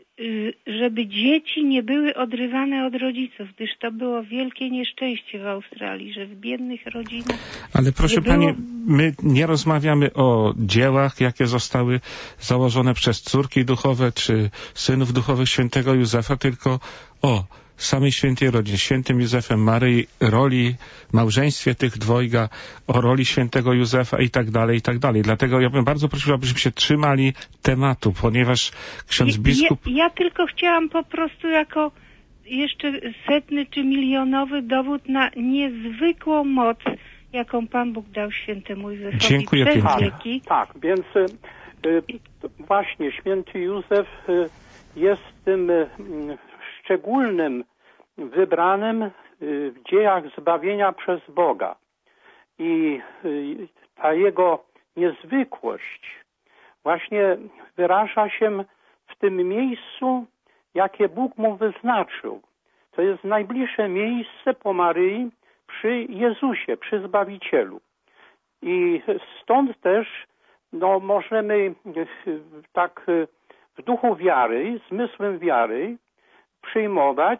żeby dzieci nie były odrywane od rodziców, gdyż to było wielkie nieszczęście w Australii, że w biednych rodzinach... Ale proszę było... pani, my nie rozmawiamy o dziełach, jakie zostały założone przez córki duchowe czy synów duchowych świętego Józefa, tylko o samej świętej rodzinie, świętym Józefem Maryi, roli, małżeństwie tych dwojga, o roli świętego Józefa i tak dalej, i tak dalej. Dlatego ja bym bardzo prosił, abyśmy się trzymali tematu, ponieważ ksiądz biskup... Ja, ja tylko chciałam po prostu jako jeszcze setny czy milionowy dowód na niezwykłą moc, jaką Pan Bóg dał świętemu Józefowi. Dziękuję przez pięknie. wieki. Tak, więc y, y, właśnie święty Józef y, jest tym y, szczególnym wybranym y, w dziejach zbawienia przez Boga. I y, ta jego niezwykłość właśnie wyraża się w tym miejscu, jakie Bóg mu wyznaczył. To jest najbliższe miejsce po Maryi przy Jezusie, przy Zbawicielu. I stąd też no, możemy tak w duchu wiary, zmysłem wiary przyjmować,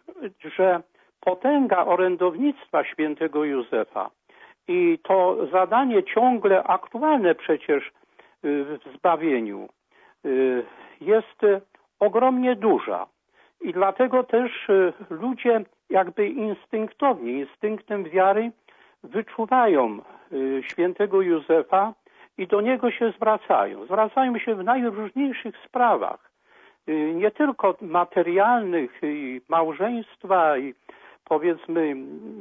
że potęga orędownictwa świętego Józefa i to zadanie ciągle aktualne przecież w zbawieniu jest ogromnie duża. I dlatego też ludzie jakby instynktownie, instynktem wiary wyczuwają świętego Józefa i do niego się zwracają. Zwracają się w najróżniejszych sprawach, nie tylko materialnych, i małżeństwa, i powiedzmy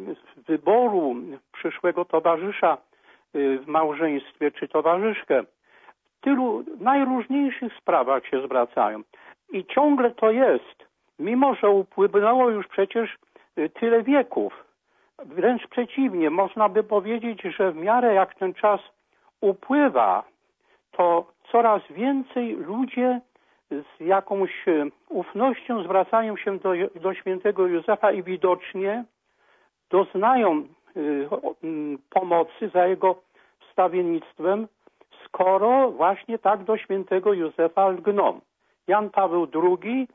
wyboru przyszłego towarzysza w małżeństwie, czy towarzyszkę. W tylu najróżniejszych sprawach się zwracają. I ciągle to jest, mimo że upłynęło już przecież tyle wieków. Wręcz przeciwnie, można by powiedzieć, że w miarę jak ten czas upływa, to coraz więcej ludzie z jakąś ufnością zwracają się do, do świętego Józefa i widocznie doznają y, pomocy za jego wstawiennictwem, skoro właśnie tak do świętego Józefa lgną. Jan Paweł drugi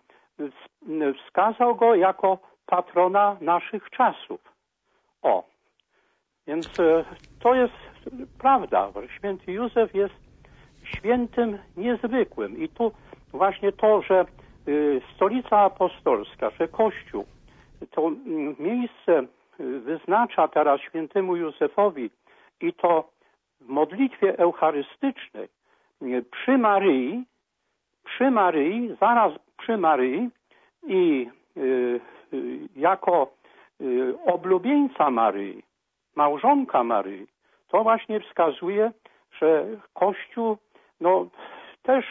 wskazał go jako patrona naszych czasów. O, więc to jest prawda. Święty Józef jest świętym niezwykłym. I tu właśnie to, że Stolica Apostolska, że Kościół to miejsce wyznacza teraz świętemu Józefowi i to w modlitwie eucharystycznej przy Maryi, przy Maryi, zaraz przy Maryi i y, y, jako y, oblubieńca Maryi, małżonka Maryi, to właśnie wskazuje, że Kościół no, też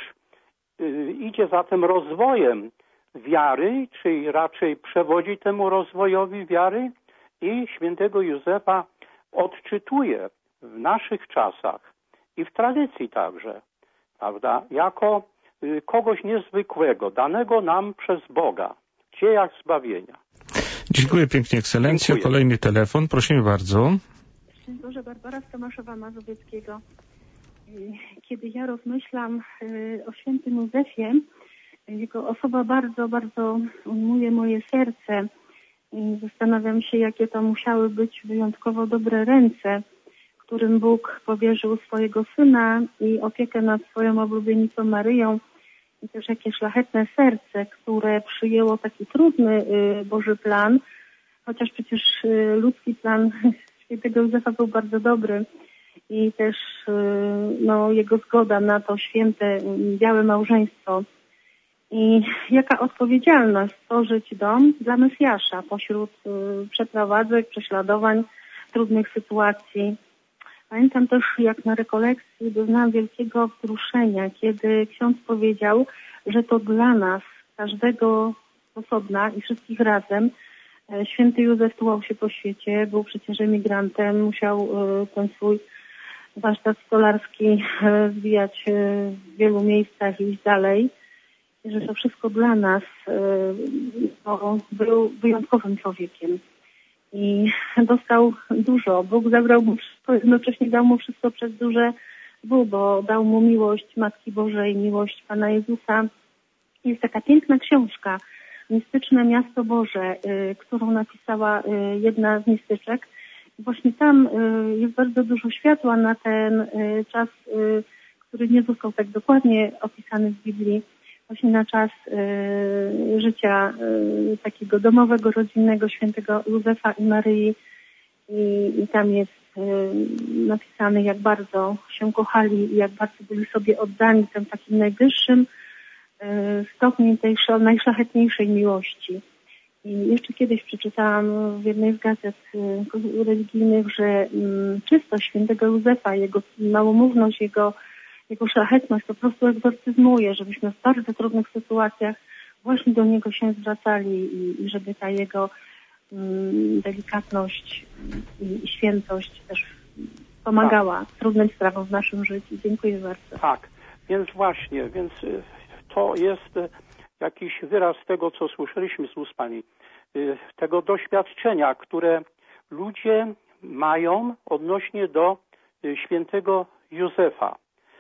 y, idzie za tym rozwojem wiary, czyli raczej przewodzi temu rozwojowi wiary i świętego Józefa odczytuje w naszych czasach i w tradycji także, prawda, jako kogoś niezwykłego, danego nam przez Boga w dziejach zbawienia. Dziękuję pięknie, ekscelencjo. Dziękuję. Kolejny telefon, prosimy bardzo. Szczęść Boże, Barbara z Tomaszowa Mazowieckiego. Kiedy ja rozmyślam o świętym Józefie, jego osoba bardzo, bardzo ujmuje moje serce. Zastanawiam się, jakie to musiały być wyjątkowo dobre ręce, którym Bóg powierzył swojego Syna i opiekę nad swoją oblubienicą Maryją. I też jakie szlachetne serce, które przyjęło taki trudny Boży plan, chociaż przecież ludzki plan świętego Józefa był bardzo dobry i też no, jego zgoda na to święte, białe małżeństwo. I jaka odpowiedzialność stworzyć dom dla Mesjasza pośród przeprowadzek, prześladowań, trudnych sytuacji. Pamiętam też, jak na rekolekcji doznałam wielkiego wzruszenia, kiedy ksiądz powiedział, że to dla nas, każdego z osobna i wszystkich razem, święty Józef tułał się po świecie, był przecież emigrantem, musiał ten swój warsztat stolarski zwijać w wielu miejscach i iść dalej. Że to wszystko dla nas, bo był wyjątkowym człowiekiem. I dostał dużo. Bóg zabrał mu wszystko, jednocześnie dał mu wszystko przez duże W, bo dał mu miłość Matki Bożej, miłość Pana Jezusa. Jest taka piękna książka, Mistyczne Miasto Boże, którą napisała jedna z mistyczek. Właśnie tam jest bardzo dużo światła na ten czas, który nie został tak dokładnie opisany w Biblii. Właśnie na czas y, życia y, takiego domowego, rodzinnego świętego Józefa i Maryi. I, i tam jest y, napisane, jak bardzo się kochali i jak bardzo byli sobie oddani tym takim najwyższym y, stopniu tej najszlachetniejszej miłości. I jeszcze kiedyś przeczytałam w jednej z gazet y, religijnych, że y, czystość świętego Józefa, jego małomówność, jego Jego szlachetność po prostu egzorcyzmuje, żebyśmy w bardzo trudnych sytuacjach właśnie do niego się zwracali i, i żeby ta jego mm, delikatność i, i świętość też pomagała tak. trudnym sprawom w naszym życiu. Dziękuję bardzo. Tak, więc właśnie, więc to jest jakiś wyraz tego, co słyszeliśmy z ust Pani, tego doświadczenia, które ludzie mają odnośnie do świętego Józefa.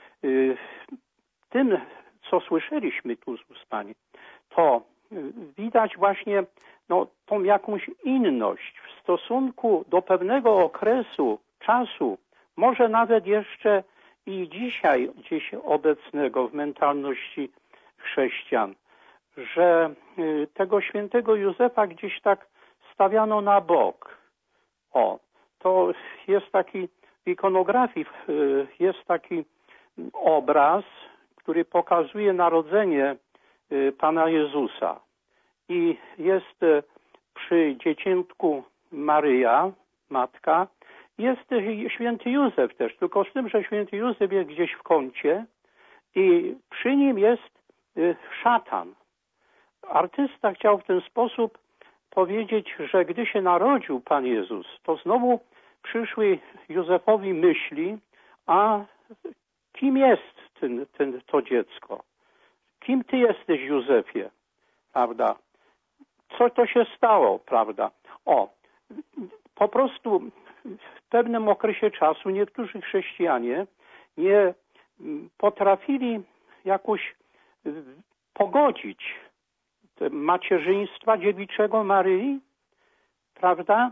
Tym, co słyszeliśmy tu z ust Pani, to widać właśnie no, tą jakąś inność w stosunku do pewnego okresu, czasu, może nawet jeszcze i dzisiaj gdzieś obecnego w mentalności chrześcijan, że tego świętego Józefa gdzieś tak stawiano na bok. O, to jest taki, w ikonografii jest taki obraz, który pokazuje narodzenie Pana Jezusa. I jest przy dzieciętku Maryja, matka, jest święty Józef też, tylko z tym, że święty Józef jest gdzieś w kącie i przy nim jest szatan. Artysta chciał w ten sposób powiedzieć, że gdy się narodził Pan Jezus, to znowu przyszły Józefowi myśli, a kim jest ten, ten, to dziecko? Kim ty jesteś, Józefie? Prawda? Co to się stało, prawda? O, po prostu w pewnym okresie czasu niektórzy chrześcijanie nie potrafili jakoś pogodzić macierzyństwa dziewiczego Maryi, prawda?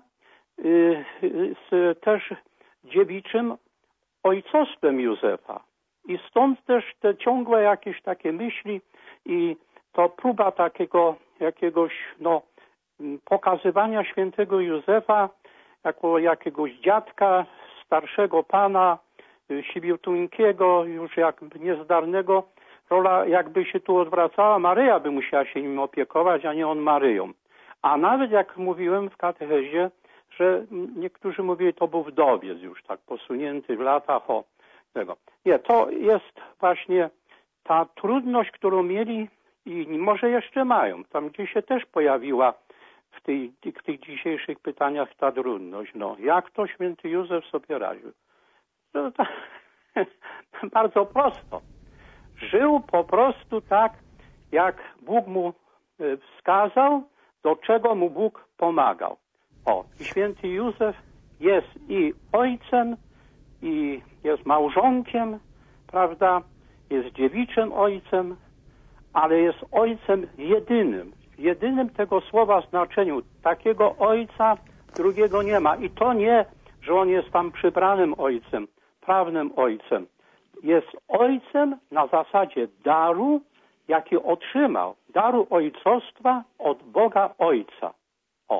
Z też dziewiczym ojcostwem Józefa. I stąd też te ciągłe jakieś takie myśli i to próba takiego jakiegoś no, pokazywania świętego Józefa jako jakiegoś dziadka, starszego pana, siwiutuńkiego, już jakby niezdarnego. Rola jakby się tu odwracała, Maryja by musiała się nim opiekować, a nie on Maryją. A nawet jak mówiłem w katechezie, że niektórzy mówili, to był wdowiec już tak posunięty w latach o tego. Nie, to jest właśnie ta trudność, którą mieli i może jeszcze mają. Tam gdzieś się też pojawiła w, tej, w tych dzisiejszych pytaniach ta trudność. No, jak to święty Józef sobie radził? No, to, bardzo prosto, Żył po prostu tak, jak Bóg mu wskazał, do czego mu Bóg pomagał. O, i święty Józef jest i ojcem, i jest małżonkiem, prawda, jest dziewiczym ojcem, ale jest ojcem jedynym, w jedynym tego słowa znaczeniu. Takiego ojca drugiego nie ma. I to nie, że on jest tam przybranym ojcem, prawnym ojcem. Jest ojcem na zasadzie daru, jaki otrzymał. Daru ojcostwa od Boga Ojca. O.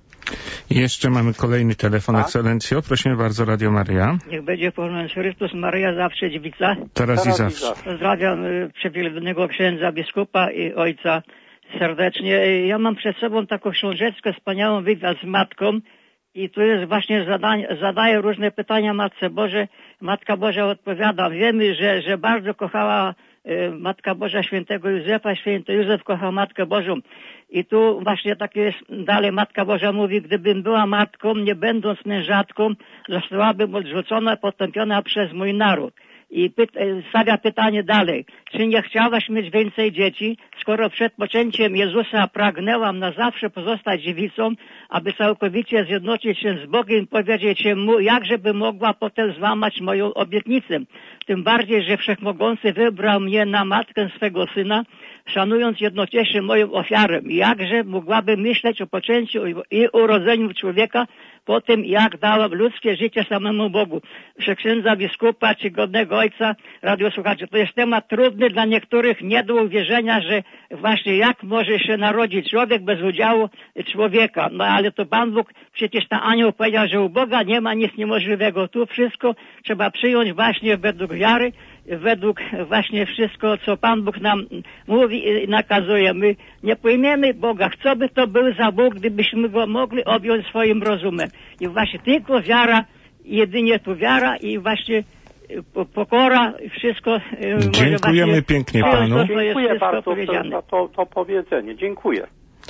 Jeszcze mamy kolejny telefon, tak? Ekscelencjo. Prosimy bardzo, Radio Maryja. Niech będzie pochwalony Chrystus, Maryja zawsze dziewica. Teraz, Teraz i zawsze. zawsze. Pozdrawiam przewielebnego księdza biskupa i ojca serdecznie. Ja mam przed sobą taką książeczkę, wspaniałą wywiad z matką i tu jest właśnie zadanie, zadaje różne pytania Matce Boże. Matka Boża odpowiada. Wiemy, że, że bardzo kochała Matka Boża świętego Józefa, święty Józef kochał Matkę Bożą. I tu właśnie tak jest, dalej Matka Boża mówi, gdybym była matką, nie będąc mężatką, zostałabym odrzucona, potępiona przez mój naród. I pyta, stawia pytanie dalej, czy nie chciałaś mieć więcej dzieci, skoro przed poczęciem Jezusa pragnęłam na zawsze pozostać dziewicą, aby całkowicie zjednoczyć się z Bogiem i powiedzieć Mu, jakżeby mogła potem złamać moją obietnicę. Tym bardziej, że Wszechmogący wybrał mnie na matkę swego Syna, szanując jednocześnie moją ofiarę. Jakże mogłabym myśleć o poczęciu i urodzeniu człowieka po tym, jak dałam ludzkie życie samemu Bogu. Księdza biskupa czy godnego ojca, radiosłuchacze, to jest temat trudny dla niektórych, nie do uwierzenia, że właśnie jak może się narodzić człowiek bez udziału człowieka. No ale to Pan Bóg, przecież ta anioł powiedział, że u Boga nie ma nic niemożliwego. Tu wszystko trzeba przyjąć właśnie według wiary, według właśnie wszystko, co Pan Bóg nam mówi i nakazuje. My nie pojmiemy Boga, co by to był za Bóg, gdybyśmy Go mogli objąć swoim rozumem. I właśnie tylko wiara, jedynie tu wiara i właśnie pokora, wszystko. Dziękujemy pięknie Panu. To, Dziękuję bardzo za to, to powiedzenie. Dziękuję.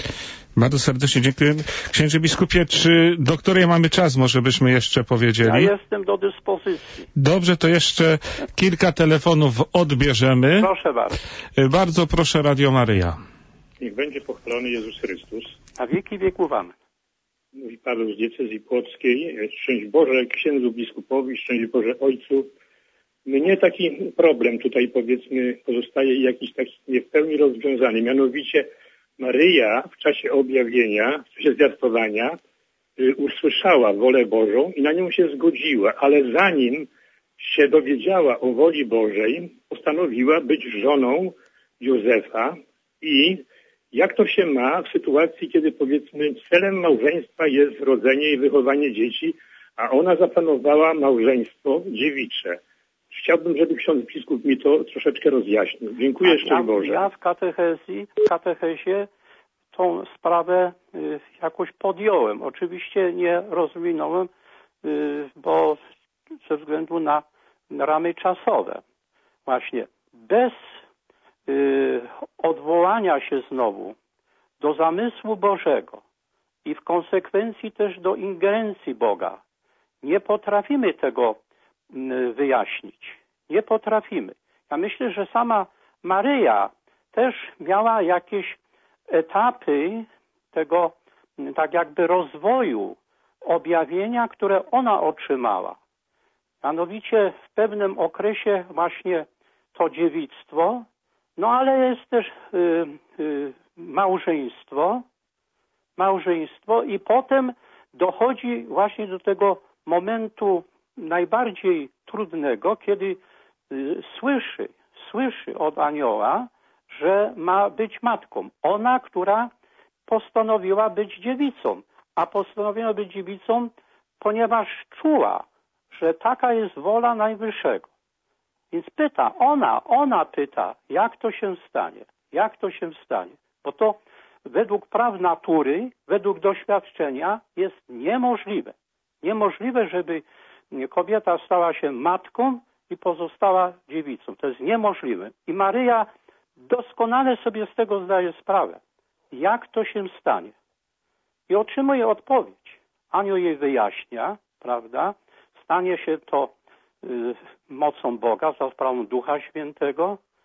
Bardzo serdecznie dziękuję. Księże biskupie, czy do której mamy czas, może byśmy jeszcze powiedzieli? Ja jestem do dyspozycji. Dobrze, to jeszcze kilka telefonów odbierzemy. Proszę bardzo. Bardzo proszę, Radio Maryja. Niech będzie pochwalony Jezus Chrystus. Na wieki wieków amen. Mówi Paweł z diecezji płockiej. Szczęść Boże księdzu biskupowi, szczęść Boże ojcu. Mnie taki problem tutaj, powiedzmy, pozostaje jakiś taki nie w pełni rozwiązany. Mianowicie Maryja w czasie objawienia, w czasie zwiastowania y, usłyszała wolę Bożą i na nią się zgodziła, ale zanim się dowiedziała o woli Bożej, postanowiła być żoną Józefa. I jak to się ma w sytuacji, kiedy powiedzmy celem małżeństwa jest rodzenie i wychowanie dzieci, a ona zaplanowała małżeństwo dziewicze. Chciałbym, żeby ksiądz biskup mi to troszeczkę rozjaśnił. Dziękuję jeszcze ja, Boże. Ja w katechezji, w katechezie tą sprawę y, jakoś podjąłem. Oczywiście nie rozwinąłem, y, bo ze względu na, na ramy czasowe. Właśnie bez y, odwołania się znowu do zamysłu Bożego i w konsekwencji też do ingerencji Boga nie potrafimy tego wyjaśnić. Nie potrafimy. Ja myślę, że sama Maryja też miała jakieś etapy tego tak jakby rozwoju objawienia, które ona otrzymała. Mianowicie w pewnym okresie właśnie to dziewictwo, no ale jest też y, y, małżeństwo, małżeństwo i potem dochodzi właśnie do tego momentu najbardziej trudnego, kiedy y, słyszy, słyszy od anioła, że ma być matką. Ona, która postanowiła być dziewicą, a postanowiła być dziewicą, ponieważ czuła, że taka jest wola Najwyższego. Więc pyta, ona, ona pyta, jak to się stanie, jak to się stanie. Bo to według praw natury, według doświadczenia jest niemożliwe. Niemożliwe, żeby kobieta stała się matką i pozostała dziewicą. To jest niemożliwe. I Maryja doskonale sobie z tego zdaje sprawę. Jak to się stanie? I otrzymuje odpowiedź. Anioł jej wyjaśnia, prawda? Stanie się to y, mocą Boga za sprawą Ducha Świętego.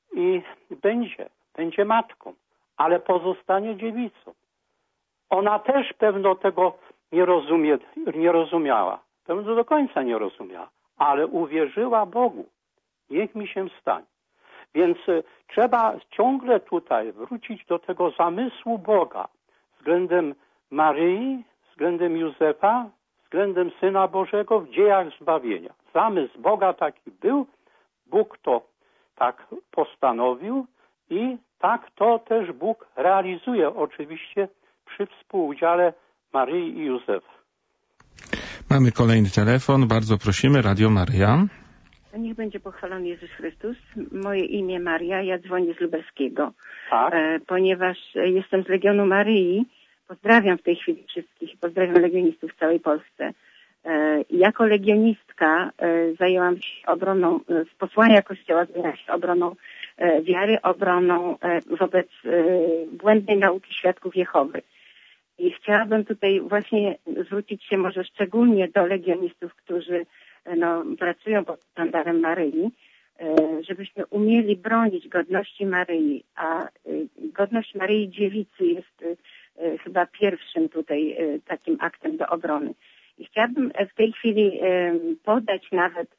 i będzie, będzie matką, ale pozostanie dziewicą. Ona też pewno tego nie, rozumie, nie rozumiała. Pewno do końca nie rozumiała, ale uwierzyła Bogu. Niech mi się stanie. Więc trzeba ciągle tutaj wrócić do tego zamysłu Boga względem Maryi, względem Józefa, względem Syna Bożego w dziejach zbawienia. Zamysł Boga taki był, Bóg to tak postanowił i tak to też Bóg realizuje, oczywiście przy współudziale Maryi i Józefa. Mamy kolejny telefon, bardzo prosimy, Radio Maryja. Niech będzie pochwalony Jezus Chrystus. Moje imię Maria, ja dzwonię z Lubelskiego. Tak? E, ponieważ jestem z Legionu Maryi, pozdrawiam w tej chwili wszystkich, pozdrawiam legionistów w całej Polsce. E, jako legionistka e, zajęłam się obroną, e, z posłania Kościoła zajęłam się obroną e, wiary, obroną e, wobec e, błędnej nauki świadków Jehowy. I chciałabym tutaj właśnie zwrócić się może szczególnie do legionistów, którzy no, pracują pod sztandarem Maryi, żebyśmy umieli bronić godności Maryi, a godność Maryi Dziewicy jest chyba pierwszym tutaj takim aktem do obrony. I chciałabym w tej chwili podać nawet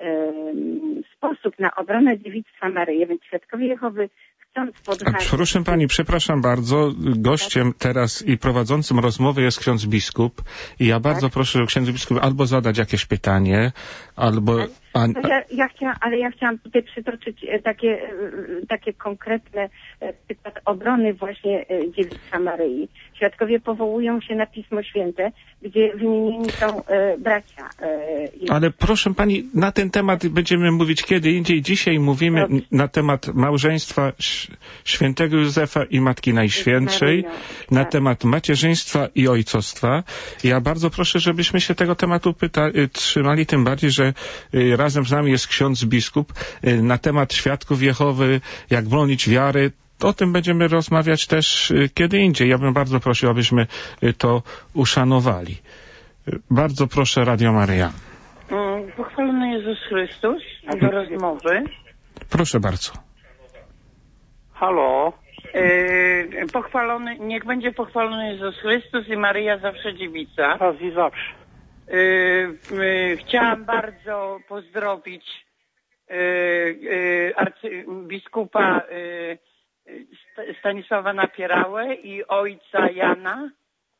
sposób na obronę dziewictwa Maryi, więc świadkowie Jehowy chcąc podhaczyć... Proszę pani, przepraszam bardzo, gościem teraz i prowadzącym rozmowę jest ksiądz biskup i ja bardzo tak? proszę księdzu biskup albo zadać jakieś pytanie, albo... A... No ja, ja chciałam, ale ja chciałam tutaj przytoczyć takie, takie konkretne przykład obrony właśnie dziewictwa Maryi. Świadkowie powołują się na Pismo Święte, gdzie wymienieni są e, bracia. E, ale proszę pani, na ten temat będziemy mówić kiedy indziej. Dzisiaj mówimy Dobrze. na temat małżeństwa świętego Józefa i Matki Najświętszej, na tak. temat macierzyństwa i ojcostwa. Ja bardzo proszę, żebyśmy się tego tematu pyta- trzymali, tym bardziej, że razem z nami jest ksiądz biskup na temat świadków Jehowy, jak bronić wiary. O tym będziemy rozmawiać też kiedy indziej. Ja bym bardzo prosił, abyśmy to uszanowali. Bardzo proszę, Radio Maryja. Pochwalony Jezus Chrystus do rozmowy. Proszę bardzo. Halo. Yy, pochwalony, niech będzie pochwalony Jezus Chrystus i Maryja zawsze dziewica. Raz i zawsze. Yy, yy, chciałam bardzo pozdrowić yy, yy, arcybiskupa yy, Stanisława Napierałę i ojca Jana.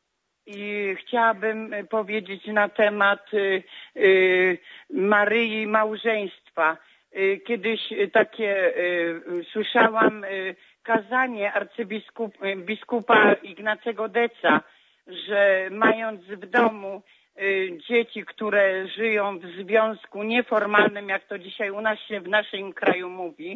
I chciałabym powiedzieć na temat y, y, Maryi małżeństwa. Y, kiedyś takie y, słyszałam y, kazanie arcybiskupa Ignacego Deca, że mając w domu y, dzieci, które żyją w związku nieformalnym, jak to dzisiaj u nas się w naszym kraju mówi,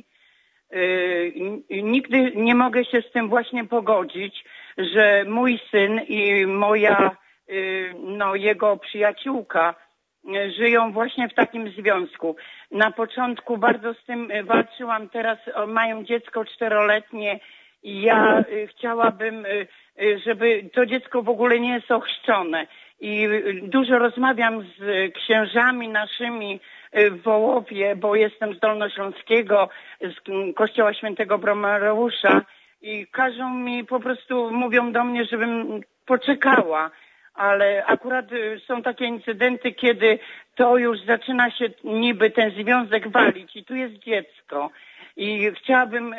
y, nigdy nie mogę się z tym właśnie pogodzić, że mój syn i moja, no jego przyjaciółka żyją właśnie w takim związku. Na początku bardzo z tym walczyłam, teraz mają dziecko czteroletnie i ja chciałabym, żeby to dziecko w ogóle nie jest ochrzczone. I dużo rozmawiam z księżami naszymi w Wołowie, bo jestem z Dolnośląskiego, z Kościoła Świętego Bromareusza. I każą mi, po prostu mówią do mnie, żebym poczekała, ale akurat są takie incydenty, kiedy to już zaczyna się niby ten związek walić i tu jest dziecko. I chciałabym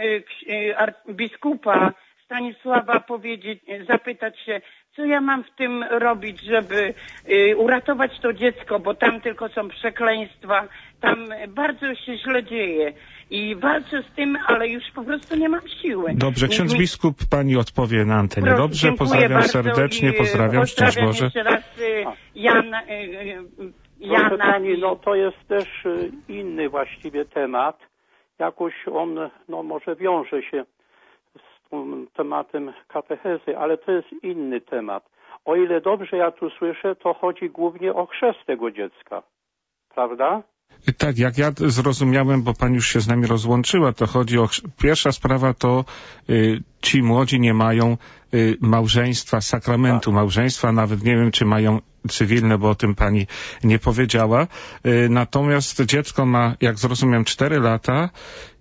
biskupa Stanisława powiedzieć, zapytać się, co ja mam w tym robić, żeby uratować to dziecko, bo tam tylko są przekleństwa, tam bardzo się źle dzieje. I walczę z tym, ale już po prostu nie mam siły. Dobrze, ksiądz mi... biskup pani odpowie na antenie. Proszę, Dobrze, pozdrawiam serdecznie, pozdrawiam, szczęść Boże. Jeszcze raz Jana, Jana. Proszę pani, no to jest też inny właściwie temat. Jakoś on, no może wiąże się z tym tematem katechezy, ale to jest inny temat. O ile dobrze ja tu słyszę, to chodzi głównie o chrzest tego dziecka. Prawda? Tak, jak ja zrozumiałem, bo pani już się z nami rozłączyła, to chodzi o... Pierwsza sprawa to y, ci młodzi nie mają y, małżeństwa, sakramentu tak. małżeństwa, nawet nie wiem, czy mają cywilne, bo o tym pani nie powiedziała. Y, natomiast dziecko ma, jak zrozumiem, cztery lata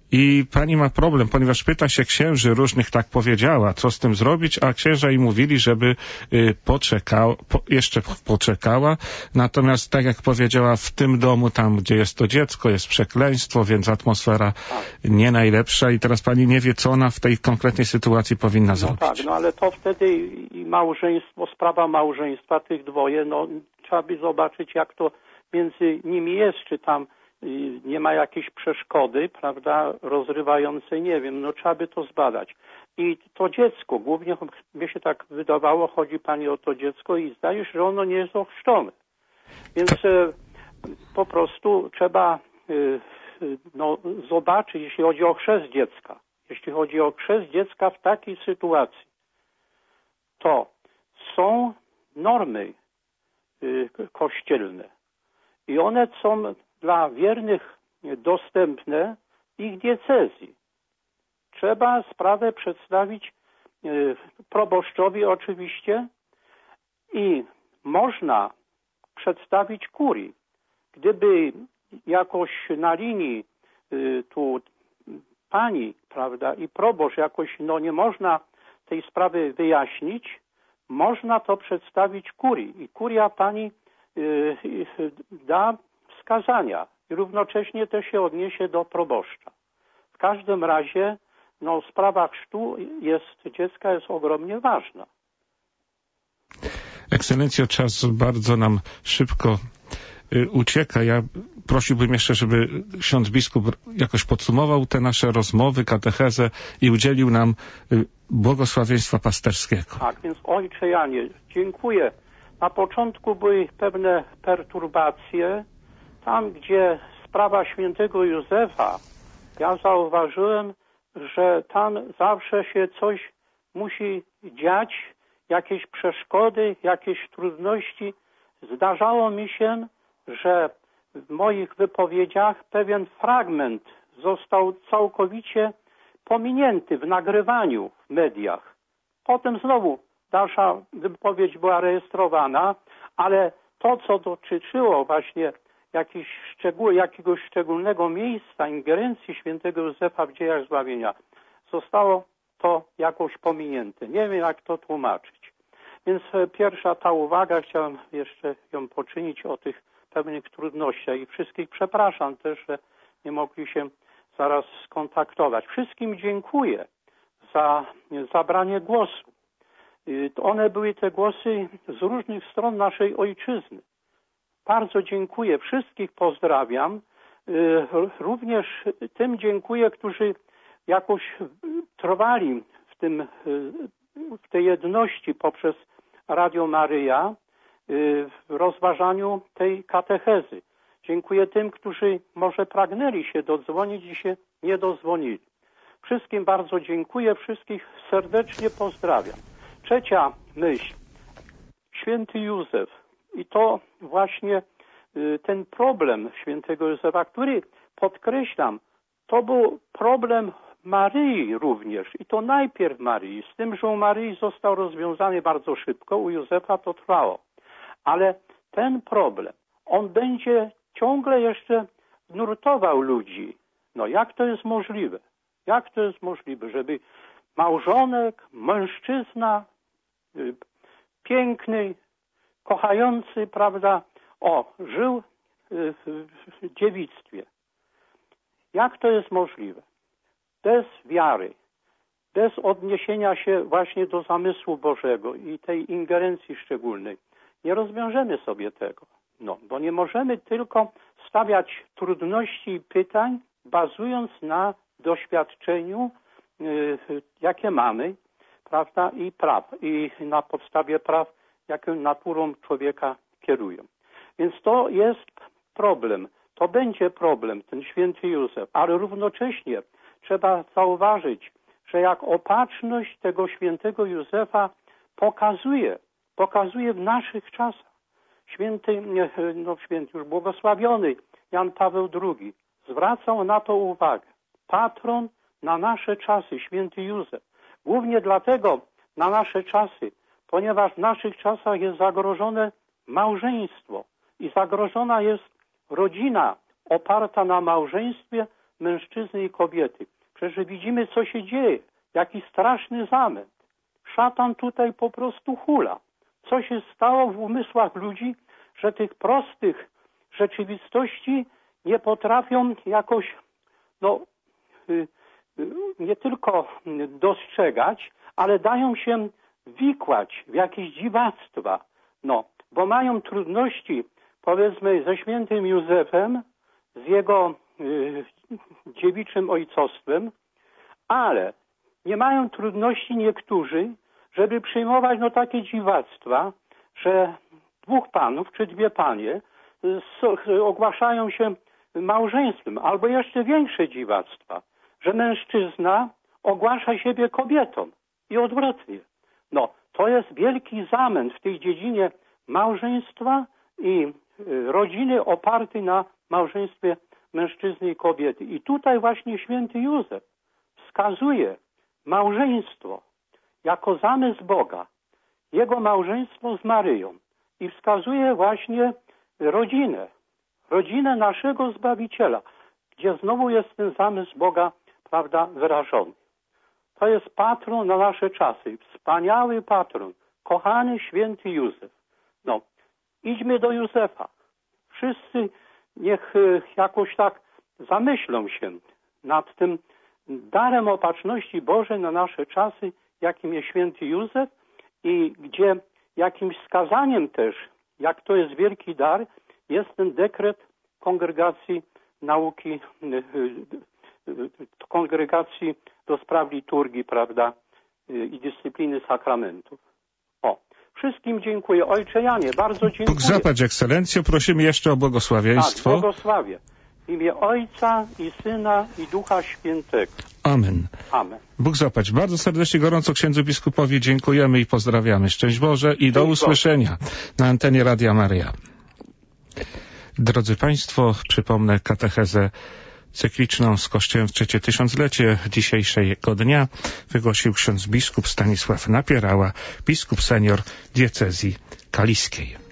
I pani ma problem, ponieważ pyta się księży różnych, tak powiedziała, co z tym zrobić, a księża jej mówili, żeby poczekał, po, jeszcze poczekała. Natomiast tak jak powiedziała, w tym domu, tam gdzie jest to dziecko, jest przekleństwo, więc atmosfera nie najlepsza i teraz pani nie wie, co ona w tej konkretnej sytuacji powinna no zrobić. Tak, no ale to wtedy i małżeństwo, sprawa małżeństwa tych dwoje, no trzeba by zobaczyć, jak to między nimi jest, czy tam nie ma jakiejś przeszkody, prawda, rozrywającej, nie wiem, no trzeba by to zbadać. I to dziecko, głównie mnie się tak wydawało, chodzi pani o to dziecko i zdaje się, że ono nie jest ochrzczone. Więc e, po prostu trzeba e, no, zobaczyć, jeśli chodzi o chrzest dziecka, jeśli chodzi o chrzest dziecka w takiej sytuacji, to są normy e, kościelne i one są dla wiernych dostępne ich diecezji. Trzeba sprawę przedstawić proboszczowi oczywiście i można przedstawić kurii. Gdyby jakoś na linii tu pani, prawda, i proboszcz jakoś, no nie można tej sprawy wyjaśnić, można to przedstawić kurii i kuria pani da wskazania i równocześnie też się odniesie do proboszcza. W każdym razie no, sprawa chrztu jest, dziecka jest ogromnie ważna. Ekscelencjo, czas bardzo nam szybko y, ucieka. Ja prosiłbym jeszcze, żeby ksiądz biskup jakoś podsumował te nasze rozmowy, katechezę i udzielił nam y, błogosławieństwa pasterskiego. Tak, więc ojcze Janie, dziękuję. Na początku były pewne perturbacje. Tam, gdzie sprawa świętego Józefa, ja zauważyłem, że tam zawsze się coś musi dziać, jakieś przeszkody, jakieś trudności. Zdarzało mi się, że w moich wypowiedziach pewien fragment został całkowicie pominięty w nagrywaniu w mediach. Potem znowu dalsza wypowiedź była rejestrowana, ale to, co dotyczyło właśnie jakiś szczegół, jakiegoś szczególnego miejsca ingerencji świętego Józefa w dziejach zbawienia, zostało to jakoś pominięte. Nie wiem, jak to tłumaczyć. Więc pierwsza ta uwaga, chciałem jeszcze ją poczynić o tych pewnych trudnościach i wszystkich przepraszam też, że nie mogli się zaraz skontaktować. Wszystkim dziękuję za zabranie głosu. One były te głosy z różnych stron naszej ojczyzny. Bardzo dziękuję, wszystkich pozdrawiam. Również tym dziękuję, którzy jakoś trwali w tym, w tej jedności poprzez Radio Maryja w rozważaniu tej katechezy. Dziękuję tym, którzy może pragnęli się dodzwonić i się nie dodzwonili. Wszystkim bardzo dziękuję, wszystkich serdecznie pozdrawiam. Trzecia myśl. Święty Józef. I to właśnie ten problem świętego Józefa, który, podkreślam, to był problem Maryi również. I to najpierw Maryi. Z tym, że u Maryi został rozwiązany bardzo szybko, u Józefa to trwało. Ale ten problem, on będzie ciągle jeszcze nurtował ludzi. No jak to jest możliwe? Jak to jest możliwe, żeby małżonek, mężczyzna, piękny, kochający, prawda, o, żył w dziewictwie. Jak to jest możliwe? Bez wiary, bez odniesienia się właśnie do zamysłu Bożego i tej ingerencji szczególnej, nie rozwiążemy sobie tego. No, bo nie możemy tylko stawiać trudności i pytań, bazując na doświadczeniu, yy, jakie mamy, prawda, i praw, i na podstawie praw, jaką naturą człowieka kierują. Więc to jest problem, to będzie problem, ten święty Józef, ale równocześnie trzeba zauważyć, że jak opatrzność tego świętego Józefa pokazuje, pokazuje w naszych czasach. Święty, no święty już błogosławiony Jan Paweł drugi zwracał na to uwagę. Patron na nasze czasy, święty Józef. Głównie dlatego na nasze czasy, ponieważ w naszych czasach jest zagrożone małżeństwo i zagrożona jest rodzina oparta na małżeństwie mężczyzny i kobiety. Przecież widzimy, co się dzieje. Jaki straszny zamęt. Szatan tutaj po prostu hula. Co się stało w umysłach ludzi, że tych prostych rzeczywistości nie potrafią jakoś, no, nie tylko dostrzegać, ale dają się wikłać w jakieś dziwactwa. No, bo mają trudności, powiedzmy, ze świętym Józefem, z jego y, dziewiczym ojcostwem, ale nie mają trudności niektórzy, żeby przyjmować no takie dziwactwa, że dwóch panów czy dwie panie y, ogłaszają się małżeństwem, albo jeszcze większe dziwactwa, że mężczyzna ogłasza siebie kobietą i odwrotnie. No, to jest wielki zamęt w tej dziedzinie małżeństwa i y, rodziny oparty na małżeństwie mężczyzny i kobiety. I tutaj właśnie święty Józef wskazuje małżeństwo jako zamysł Boga, jego małżeństwo z Maryją i wskazuje właśnie rodzinę, rodzinę naszego Zbawiciela, gdzie znowu jest ten zamysł Boga, prawda, wyrażony. To jest patron na nasze czasy, wspaniały patron, kochany święty Józef. No, idźmy do Józefa. Wszyscy niech jakoś tak zamyślą się nad tym darem opatrzności Bożej na nasze czasy, jakim jest święty Józef i gdzie jakimś wskazaniem też, jak to jest wielki dar, jest ten dekret Kongregacji Nauki, Kongregacji do spraw liturgii, prawda, i dyscypliny sakramentów. O, wszystkim dziękuję. Ojcze Janie, bardzo dziękuję. Bóg zapłać, ekscelencjo, prosimy jeszcze o błogosławieństwo. Tak, błogosławię. W imię Ojca i Syna i Ducha Świętego. Amen. Amen. Bóg zapłać. Bardzo serdecznie, gorąco księdzu biskupowi dziękujemy i pozdrawiamy. Szczęść Boże i do usłyszenia na antenie Radia Maryja. Drodzy Państwo, przypomnę katechezę cykliczną z Kościołem w trzecie tysiąclecie dzisiejszego dnia wygłosił ksiądz biskup Stanisław Napierała, biskup senior diecezji kaliskiej.